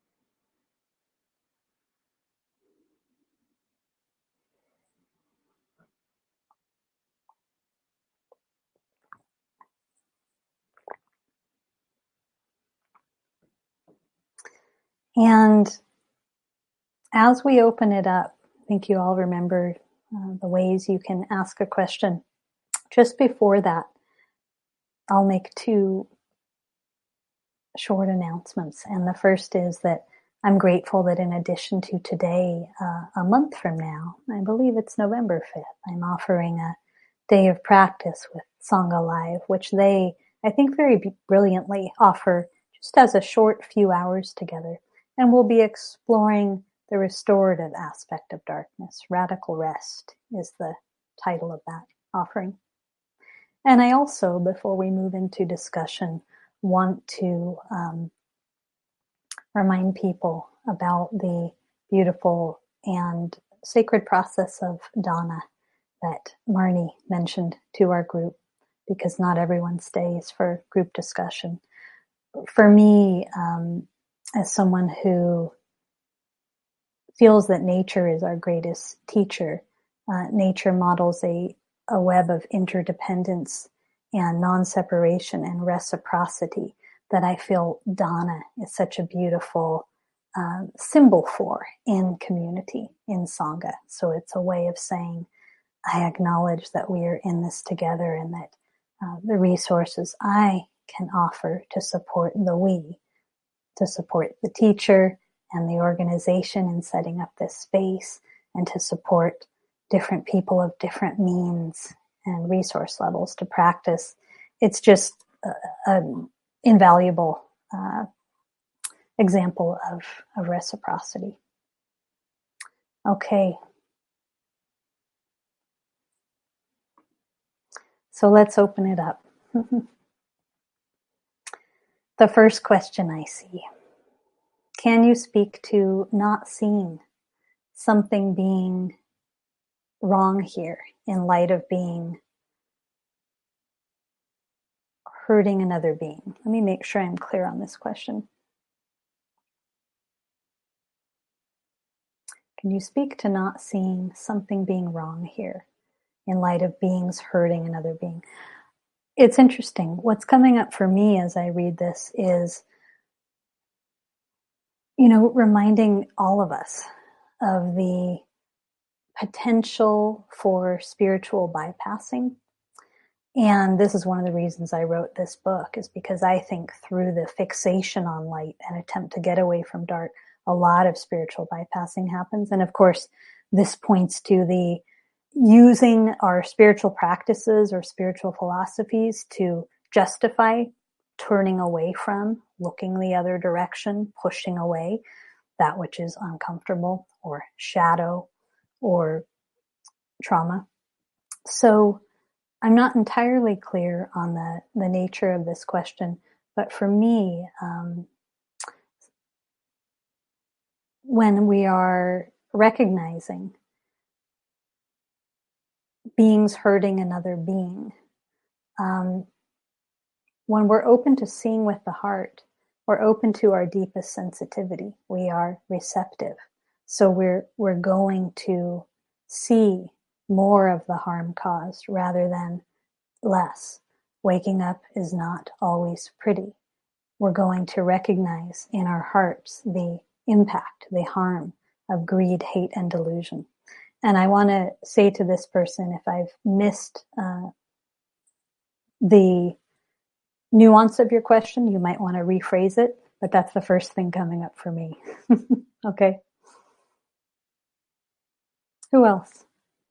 And as we open it up, I think you all remember uh, the ways you can ask a question. Just before that, I'll make two short announcements. And the first is that I'm grateful that in addition to today, uh, a month from now, I believe it's November fifth, I'm offering a day of practice with Sangha Live, which they, I think, very brilliantly offer just as a short few hours together. And we'll be exploring the restorative aspect of darkness. Radical Rest is the title of that offering. And I also, before we move into discussion, want to um, remind people about the beautiful and sacred process of dana that Marnie mentioned to our group, because not everyone stays for group discussion. For me, um, as someone who feels that nature is our greatest teacher, uh, nature models a, a web of interdependence and non-separation and reciprocity that I feel dana is such a beautiful uh, symbol for in community, in Sangha. So it's a way of saying, I acknowledge that we are in this together, and that uh, the resources I can offer to support the we, to support the teacher and the organization in setting up this space, and to support different people of different means and resource levels to practice. It's just an invaluable uh, example of, of reciprocity. Okay. So let's open it up. The first question I see: can you speak to not seeing something being wrong here in light of being hurting another being? Let me make sure I'm clear on this question. Can you speak to not seeing something being wrong here in light of beings hurting another being? It's interesting. What's coming up for me as I read this is, you know, reminding all of us of the potential for spiritual bypassing. And this is one of the reasons I wrote this book, is because I think through the fixation on light and attempt to get away from dark, a lot of spiritual bypassing happens. And of course, this points to the using our spiritual practices or spiritual philosophies to justify turning away from, looking the other direction, pushing away that which is uncomfortable or shadow or trauma. So I'm not entirely clear on the, the nature of this question, but for me, um, when we are recognizing beings hurting another being, um, when we're open to seeing with the heart, we're open to our deepest sensitivity. We are receptive. So we're we're going to see more of the harm caused rather than less. Waking up is not always pretty. We're going to recognize in our hearts the impact, the harm of greed, hate, and delusion. And I want to say to this person, if I've missed uh, the nuance of your question, you might want to rephrase it, but that's the first thing coming up for me. Okay. Who else?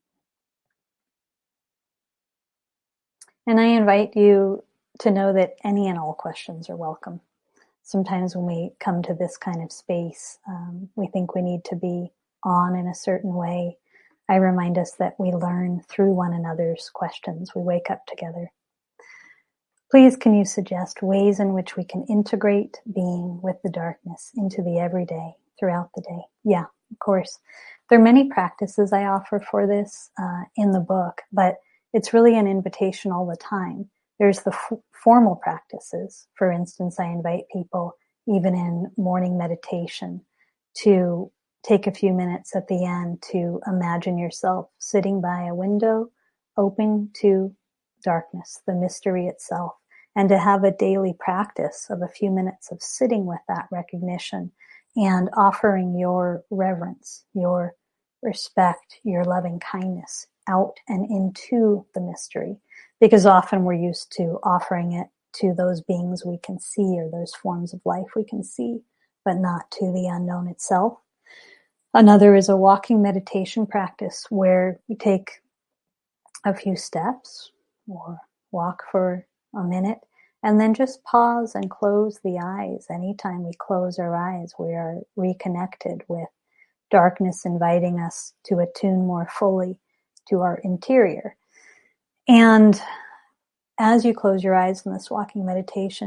And I invite you to know that any and all questions are welcome. Sometimes when we come to this kind of space, um, we think we need to be on in a certain way. I remind us that we learn through one another's questions. We wake up together. Please, can you suggest ways in which we can integrate being with the darkness into the everyday throughout the day? Yeah, of course. There are many practices I offer for this uh, in the book, but it's really an invitation all the time. There's the f- formal practices. For instance, I invite people, even in morning meditation, to take a few minutes at the end to imagine yourself sitting by a window, open to darkness, the mystery itself, and to have a daily practice of a few minutes of sitting with that recognition and offering your reverence, your respect, your loving kindness out and into the mystery. Because often we're used to offering it to those beings we can see or those forms of life we can see, but not to the unknown itself. Another is a walking meditation practice where we take a few steps or walk for a minute and then just pause and close the eyes. Anytime we close our eyes, we are reconnected with darkness, inviting us to attune more fully to our interior. And as you close your eyes in this walking meditation,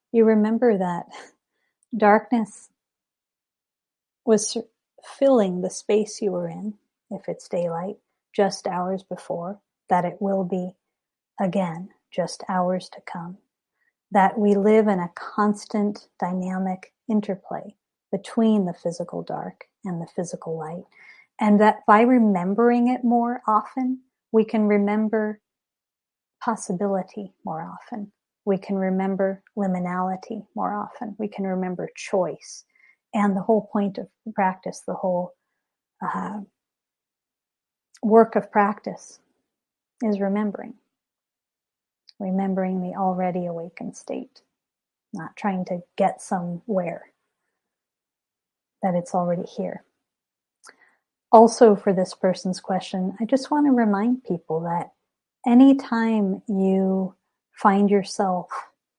you remember that darkness was filling the space you were in, if it's daylight, just hours before, that it will be again, just hours to come, that we live in a constant dynamic interplay between the physical dark and the physical light, and that by remembering it more often, we can remember possibility more often. We can remember liminality more often. We can remember choice. And the whole point of practice, the whole uh, work of practice is remembering. Remembering the already awakened state. Not trying to get somewhere. That it's already here. Also, for this person's question, I just want to remind people that anytime you find yourself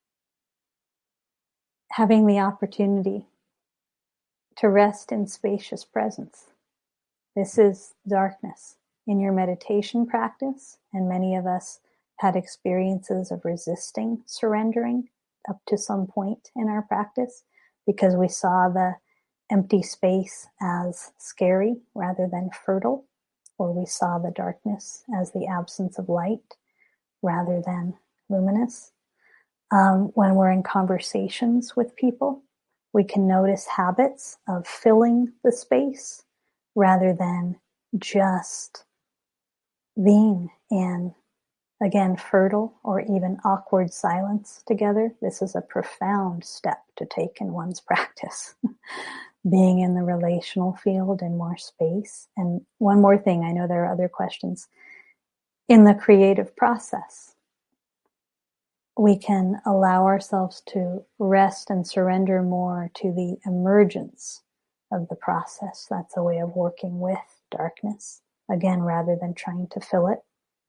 having the opportunity to rest in spacious presence, this is darkness in your meditation practice, and many of us had experiences of resisting surrendering up to some point in our practice because we saw the empty space as scary rather than fertile, or we saw the darkness as the absence of light rather than luminous. Um, when we're in conversations with people, we can notice habits of filling the space rather than just being in, again, fertile or even awkward silence together. This is a profound step to take in one's practice. Being in the relational field in more space. And one more thing, I know there are other questions. In the creative process, we can allow ourselves to rest and surrender more to the emergence of the process. That's a way of working with darkness, again, rather than trying to fill it.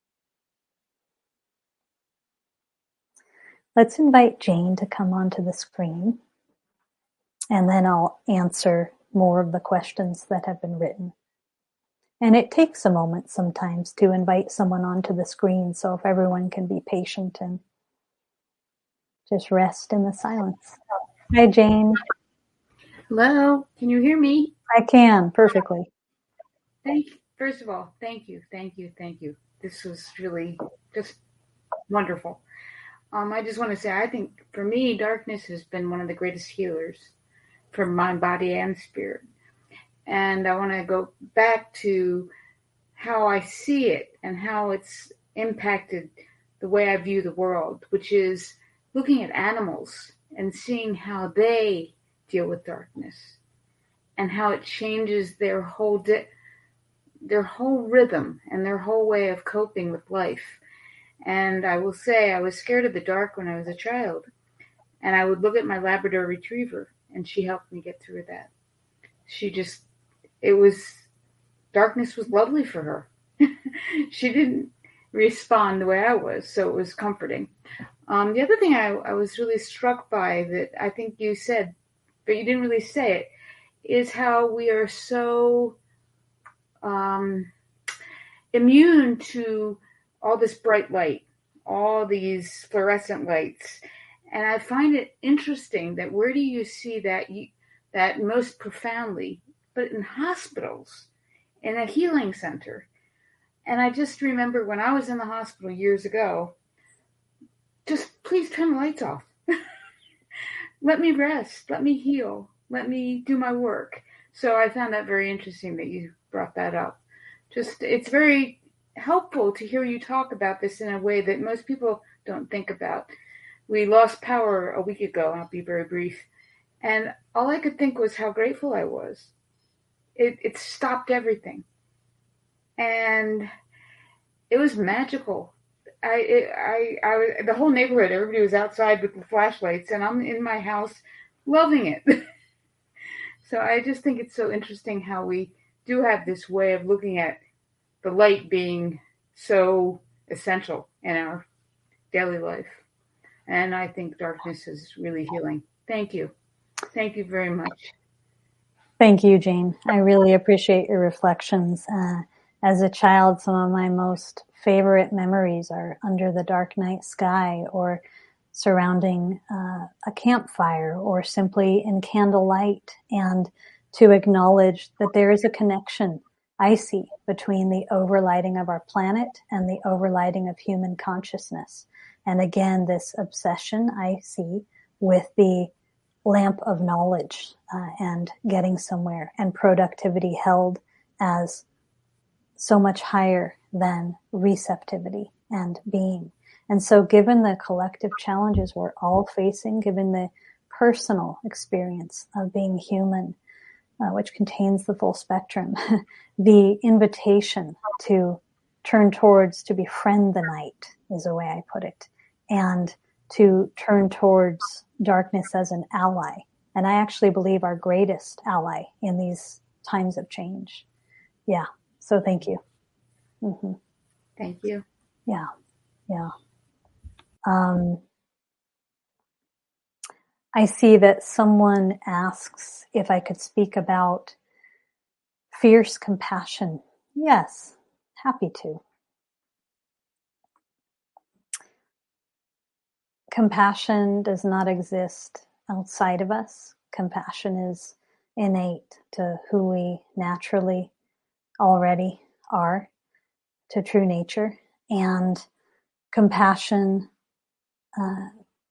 Let's invite Jane to come onto the screen, and then I'll answer more of the questions that have been written. And it takes a moment sometimes to invite someone onto the screen, so if everyone can be patient and just rest in the silence. Hi, Jane. Hello, can you hear me? I can, perfectly. Thank you. First of all, thank you, thank you, thank you. This was really just wonderful. Um, I just want to say, I think for me, darkness has been one of the greatest healers for mind, body, and spirit. And I want to go back to how I see it and how it's impacted the way I view the world, which is looking at animals and seeing how they deal with darkness and how it changes their whole di- their whole rhythm and their whole way of coping with life. And I will say I was scared of the dark when I was a child, and I would look at my Labrador Retriever, and she helped me get through that. She just, it was, darkness was lovely for her. She didn't respond the way I was, so it was comforting. Um, the other thing I, I was really struck by that I think you said, but you didn't really say it, is how we are so um, immune to all this bright light, all these fluorescent lights. And I find it interesting that where do you see that you, that most profoundly, but in hospitals, in a healing center. And I just remember when I was in the hospital years ago, just please turn the lights off. Let me rest. Let me heal. Let me do my work. So I found that very interesting that you brought that up. Just, it's very helpful to hear you talk about this in a way that most people don't think about. We lost power a week ago, and I'll be very brief. And all I could think was how grateful I was. It, it stopped everything. And it was magical. I, it, I, I, the whole neighborhood, everybody was outside with the flashlights, and I'm in my house loving it. So I just think it's so interesting how we do have this way of looking at the light being so essential in our daily life. And I think darkness is really healing. Thank you. Thank you very much. Thank you, Jane. I really appreciate your reflections. Uh, as a child, some of my most favorite memories are Under the Dark Night Sky, or surrounding uh, a campfire or simply in candlelight, and to acknowledge that there is a connection I see between the overlighting of our planet and the overlighting of human consciousness. And again, this obsession I see with the lamp of knowledge uh, and getting somewhere, and productivity held as so much higher than receptivity and being. And so given the collective challenges we're all facing, given the personal experience of being human, uh, which contains the full spectrum, the invitation to turn towards, to befriend the night is the way I put it, and to turn towards darkness as an ally. And I actually believe our greatest ally in these times of change. Yeah. So thank you. Mm-hmm. Thank you. Yeah. Yeah. Um, I see that someone asks if I could speak about fierce compassion. Yes, happy to. Compassion does not exist outside of us. Compassion is innate to who we naturally already are, to true nature. And compassion, uh,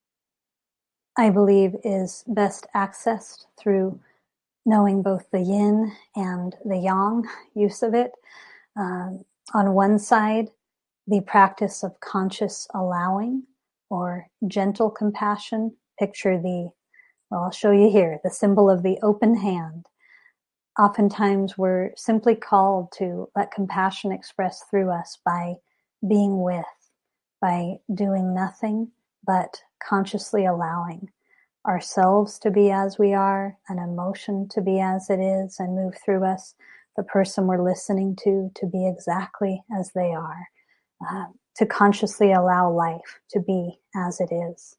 I believe, is best accessed through knowing both the yin and the yang use of it. Um, on one side, the practice of conscious allowing or gentle compassion. Picture the, well, I'll show you here, the symbol of the open hand. Oftentimes we're simply called to let compassion express through us by being with, by doing nothing but consciously allowing ourselves to be as we are, an emotion to be as it is and move through us, the person we're listening to to be exactly as they are, uh, to consciously allow life to be as it is.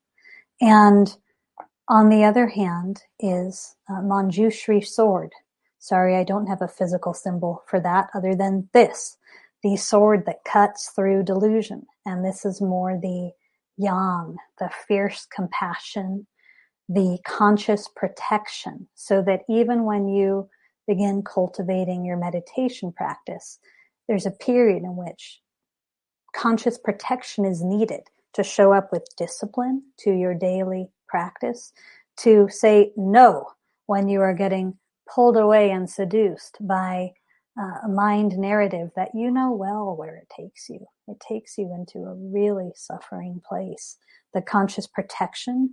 And on the other hand is uh, Manjushri sword. Sorry, I don't have a physical symbol for that other than this, the sword that cuts through delusion. And this is more the yang, the fierce compassion, the conscious protection, so that even when you begin cultivating your meditation practice, there's a period in which conscious protection is needed to show up with discipline to your daily practice, to say no when you are getting pulled away and seduced by uh, a mind narrative that you know well where it takes you. It takes you into a really suffering place. The conscious protection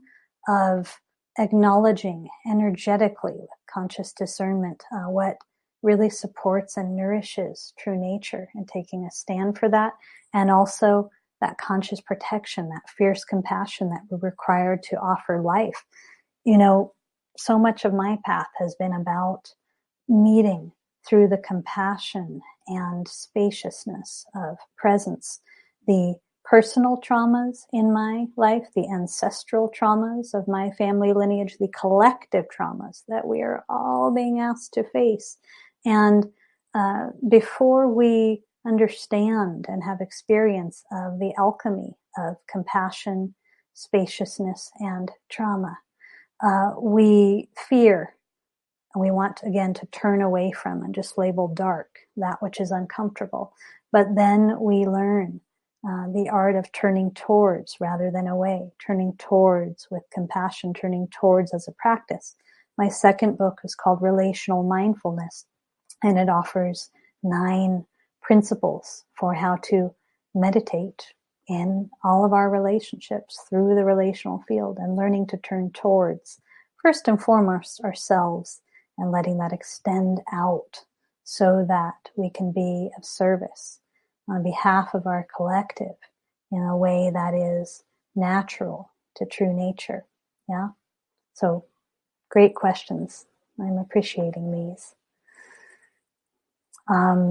of acknowledging energetically with conscious discernment uh, what really supports and nourishes true nature, and taking a stand for that. And also that conscious protection, that fierce compassion that we're required to offer life. You know, so much of my path has been about meeting through the compassion and spaciousness of presence, the personal traumas in my life, the ancestral traumas of my family lineage, the collective traumas that we are all being asked to face. And uh, before we understand and have experience of the alchemy of compassion, spaciousness, and trauma, uh, we fear, and we want, again, to turn away from and just label dark, that which is uncomfortable. But then we learn uh, the art of turning towards rather than away, turning towards with compassion, turning towards as a practice. My second book is called Relational Mindfulness, and it offers nine principles for how to meditate in all of our relationships through the relational field, and learning to turn towards, first and foremost, ourselves, and letting that extend out so that we can be of service on behalf of our collective in a way that is natural to true nature. Yeah. So great questions. I'm appreciating these. Um,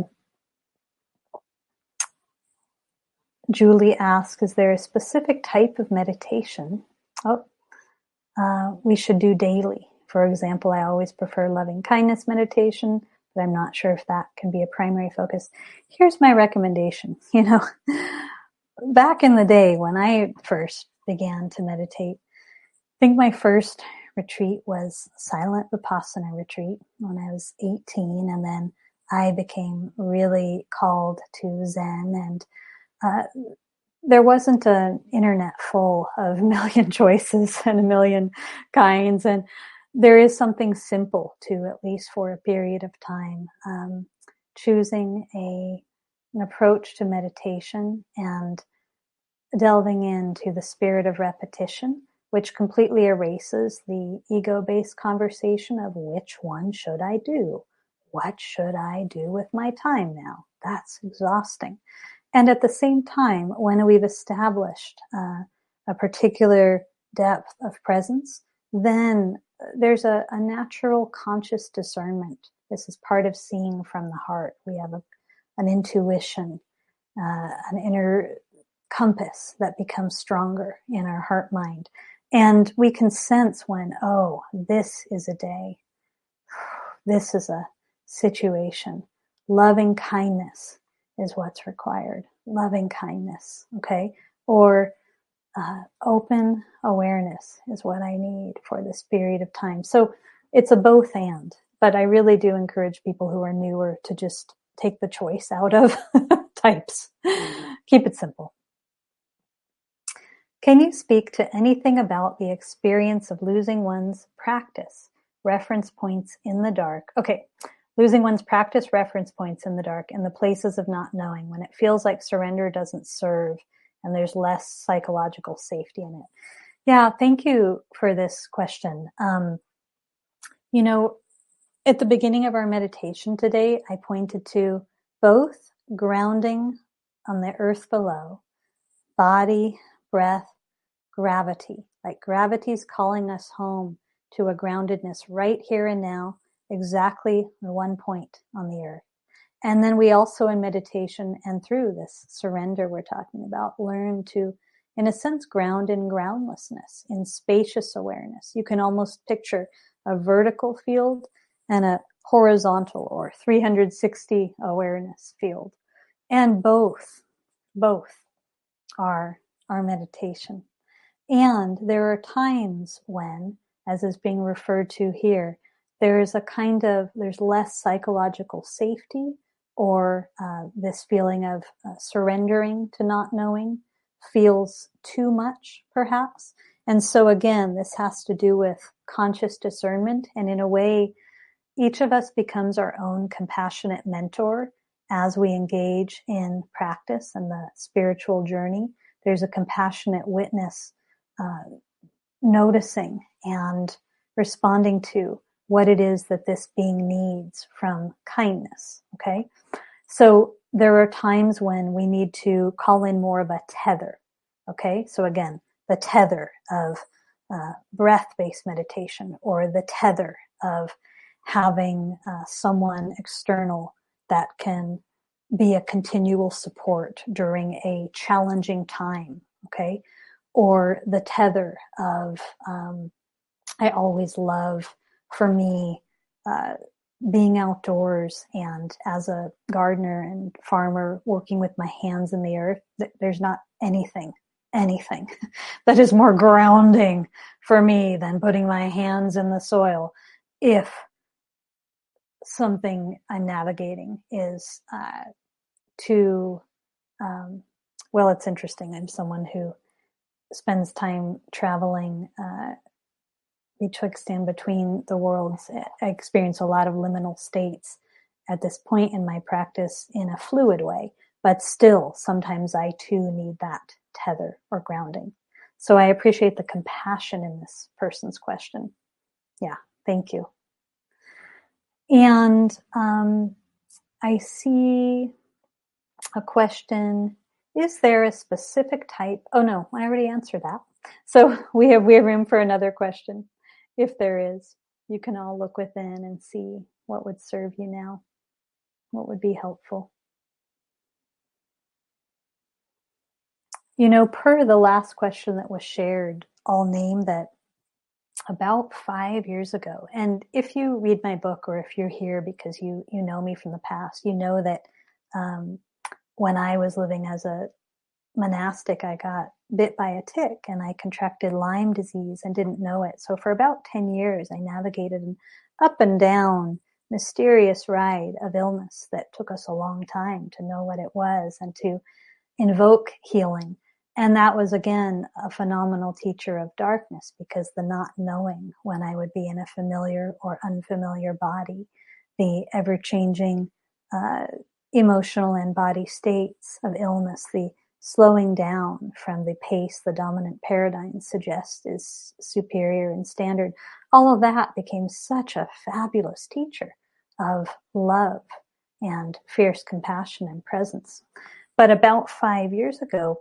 Julie asks, is there a specific type of meditation oh, uh, we should do daily? For example, I always prefer loving kindness meditation, but I'm not sure if that can be a primary focus. Here's my recommendation. You know, back in the day when I first began to meditate. I think my first retreat was silent Vipassana retreat when I was eighteen, and then I became really called to Zen, and uh, there wasn't an internet full of a million choices and a million kinds, and there is something simple to, at least for a period of time, um, choosing a an approach to meditation and delving into the spirit of repetition, which completely erases the ego-based conversation of which one should I do? What should I do with my time now? That's exhausting. And at the same time, when we've established uh, a particular depth of presence, then there's a, a natural conscious discernment. This is part of seeing from the heart. We have a, an intuition, uh, an inner compass that becomes stronger in our heart mind. And we can sense when, oh, this is a day. This is a situation. Loving kindness is what's required. Loving kindness, okay? Or uh, open awareness is what I need for this period of time. So it's a both and, but I really do encourage people who are newer to just take the choice out of types. Keep it simple. Can you speak to anything about the experience of losing one's practice, reference points in the dark? Okay, losing one's practice, reference points in the dark, in the places of not knowing, when it feels like surrender doesn't serve and there's less psychological safety in it. Yeah, thank you for this question. Um, you know, at the beginning of our meditation today, I pointed to both grounding on the earth below, body, breath, gravity. Like gravity's calling us home to a groundedness right here and now, exactly one point on the earth. And then we also in meditation and through this surrender we're talking about, learn to, in a sense, ground in groundlessness, in spacious awareness. You can almost picture a vertical field and a horizontal or three hundred sixty awareness field. And both, both are our meditation. And there are times when, as is being referred to here, there's a kind of, there's less psychological safety or uh, this feeling of uh, surrendering to not knowing feels too much, perhaps. And so again, this has to do with conscious discernment. And in a way, each of us becomes our own compassionate mentor as we engage in practice and the spiritual journey. There's a compassionate witness Uh, noticing and responding to what it is that this being needs from kindness, okay? So there are times when we need to call in more of a tether, okay? So again, the tether of uh, breath-based meditation, or the tether of having uh, someone external that can be a continual support during a challenging time, okay? Or the tether of, um, I always love, for me, uh, being outdoors and as a gardener and farmer working with my hands in the earth, there's not anything, anything that is more grounding for me than putting my hands in the soil if something I'm navigating is uh, too, um, well, it's interesting. I'm someone who spends time traveling uh, betwixt and between the worlds. I experience a lot of liminal states at this point in my practice in a fluid way, but still sometimes I too need that tether or grounding. So I appreciate the compassion in this person's question. Yeah, thank you. And um, I see a question. Is there a specific type? Oh no, I already answered that. So we have we have room for another question. If there is, you can all look within and see what would serve you now, what would be helpful. You know, per the last question that was shared, I'll name that about five years ago. And if you read my book, or if you're here because you you know me from the past, you know that um, when I was living as a monastic, I got bit by a tick, and I contracted Lyme disease and didn't know it. So for about ten years, I navigated an up and down, mysterious ride of illness that took us a long time to know what it was and to invoke healing. And that was, again, a phenomenal teacher of darkness, because the not knowing when I would be in a familiar or unfamiliar body, the ever-changing uh, emotional and body states of illness, the slowing down from the pace the dominant paradigm suggests is superior and standard, all of that became such a fabulous teacher of love and fierce compassion and presence. But about five years ago,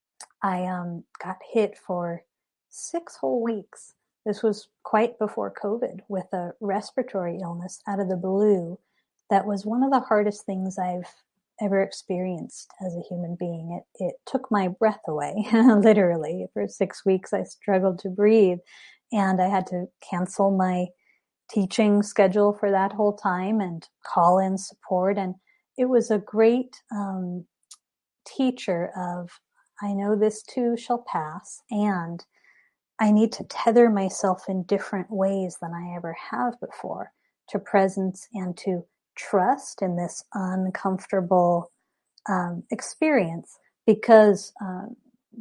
I um, got hit for six whole weeks. This was quite before COVID, with a respiratory illness out of the blue that was one of the hardest things I've ever experienced as a human being. It, it took my breath away, literally. For six weeks, I struggled to breathe, and I had to cancel my teaching schedule for that whole time and call in support. And it was a great um, teacher of, I know this too shall pass, and I need to tether myself in different ways than I ever have before to presence and to trust in this uncomfortable um, experience, because um,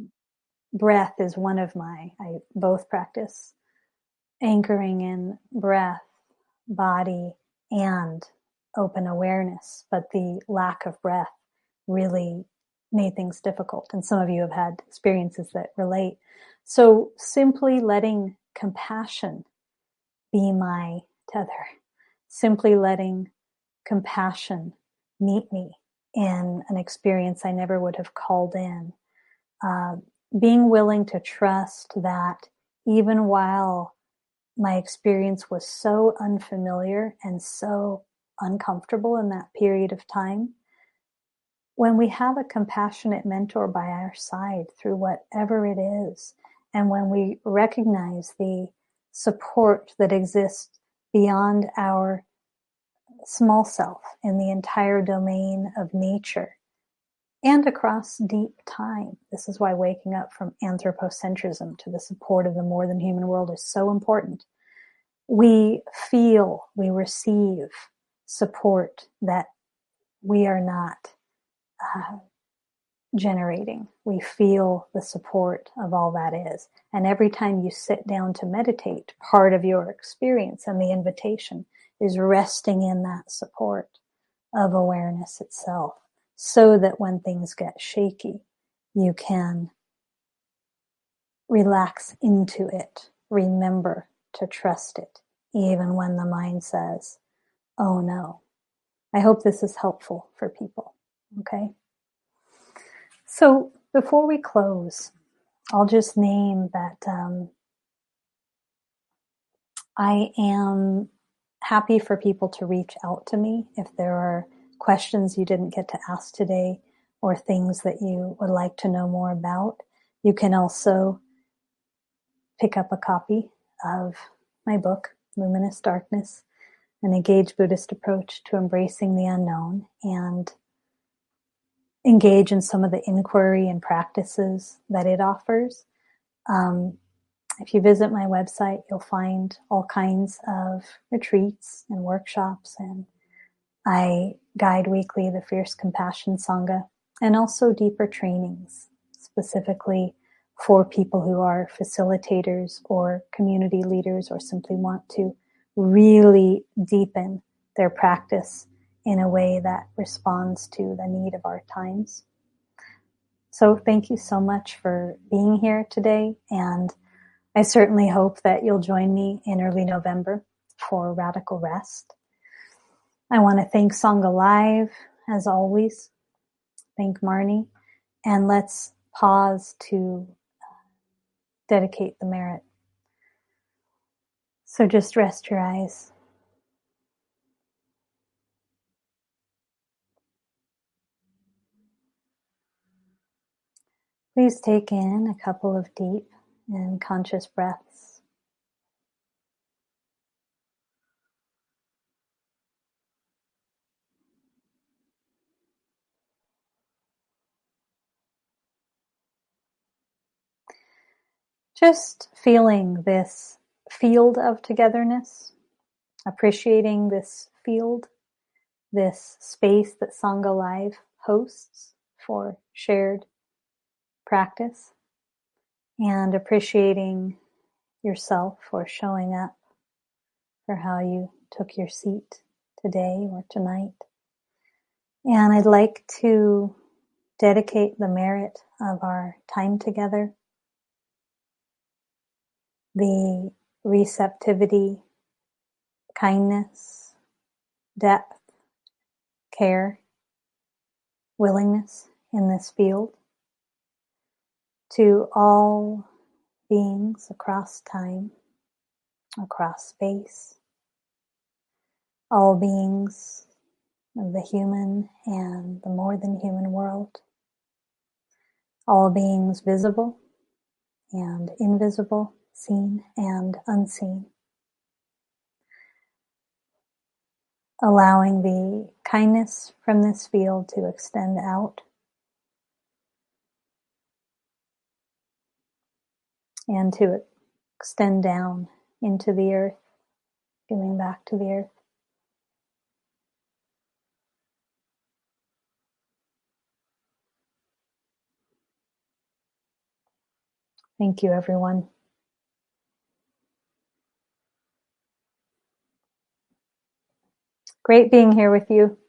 breath is one of my, I both practice anchoring in breath, body, and open awareness, but the lack of breath really made things difficult. And some of you have had experiences that relate. So simply letting compassion be my tether, simply letting compassion meet me in an experience I never would have called in, uh, being willing to trust that even while my experience was so unfamiliar and so uncomfortable in that period of time, when we have a compassionate mentor by our side through whatever it is, and when we recognize the support that exists beyond our small self in the entire domain of nature and across deep time. This is why waking up from anthropocentrism to the support of the more than human world is so important. We feel, we receive support that we are not uh, generating. We feel the support of all that is. And every time you sit down to meditate, part of your experience and the invitation is resting in that support of awareness itself, so that when things get shaky, you can relax into it. Remember to trust it, even when the mind says, oh no. I hope this is helpful for people. Okay? So before we close, I'll just name that um, I am happy for people to reach out to me if there are questions you didn't get to ask today or things that you would like to know more about. You can also pick up a copy of my book, Luminous Darkness, an engaged Buddhist approach to embracing the unknown, and engage in some of the inquiry and practices that it offers. Um, if you visit my website, you'll find all kinds of retreats and workshops, and I guide weekly the Fierce Compassion Sangha, and also deeper trainings, specifically for people who are facilitators or community leaders or simply want to really deepen their practice in a way that responds to the need of our times. So thank you so much for being here today, and I certainly hope that you'll join me in early November for Radical Rest. I want to thank Sangha Live, as always. Thank Marnie. And let's pause to dedicate the merit. So just rest your eyes. Please take in a couple of deep and conscious breaths. just feeling this field of togetherness, appreciating this field, this space that Sangha Live hosts for shared practice, and appreciating yourself for showing up, for how you took your seat today or tonight. And I'd like to dedicate the merit of our time together, the receptivity, kindness, depth, care, willingness in this field, to all beings across time, across space, all beings of the human and the more than human world, all beings visible and invisible, seen and unseen. Allowing the kindness from this field to extend out and to extend down into the earth, giving back to the earth. Thank you, everyone. Great being here with you.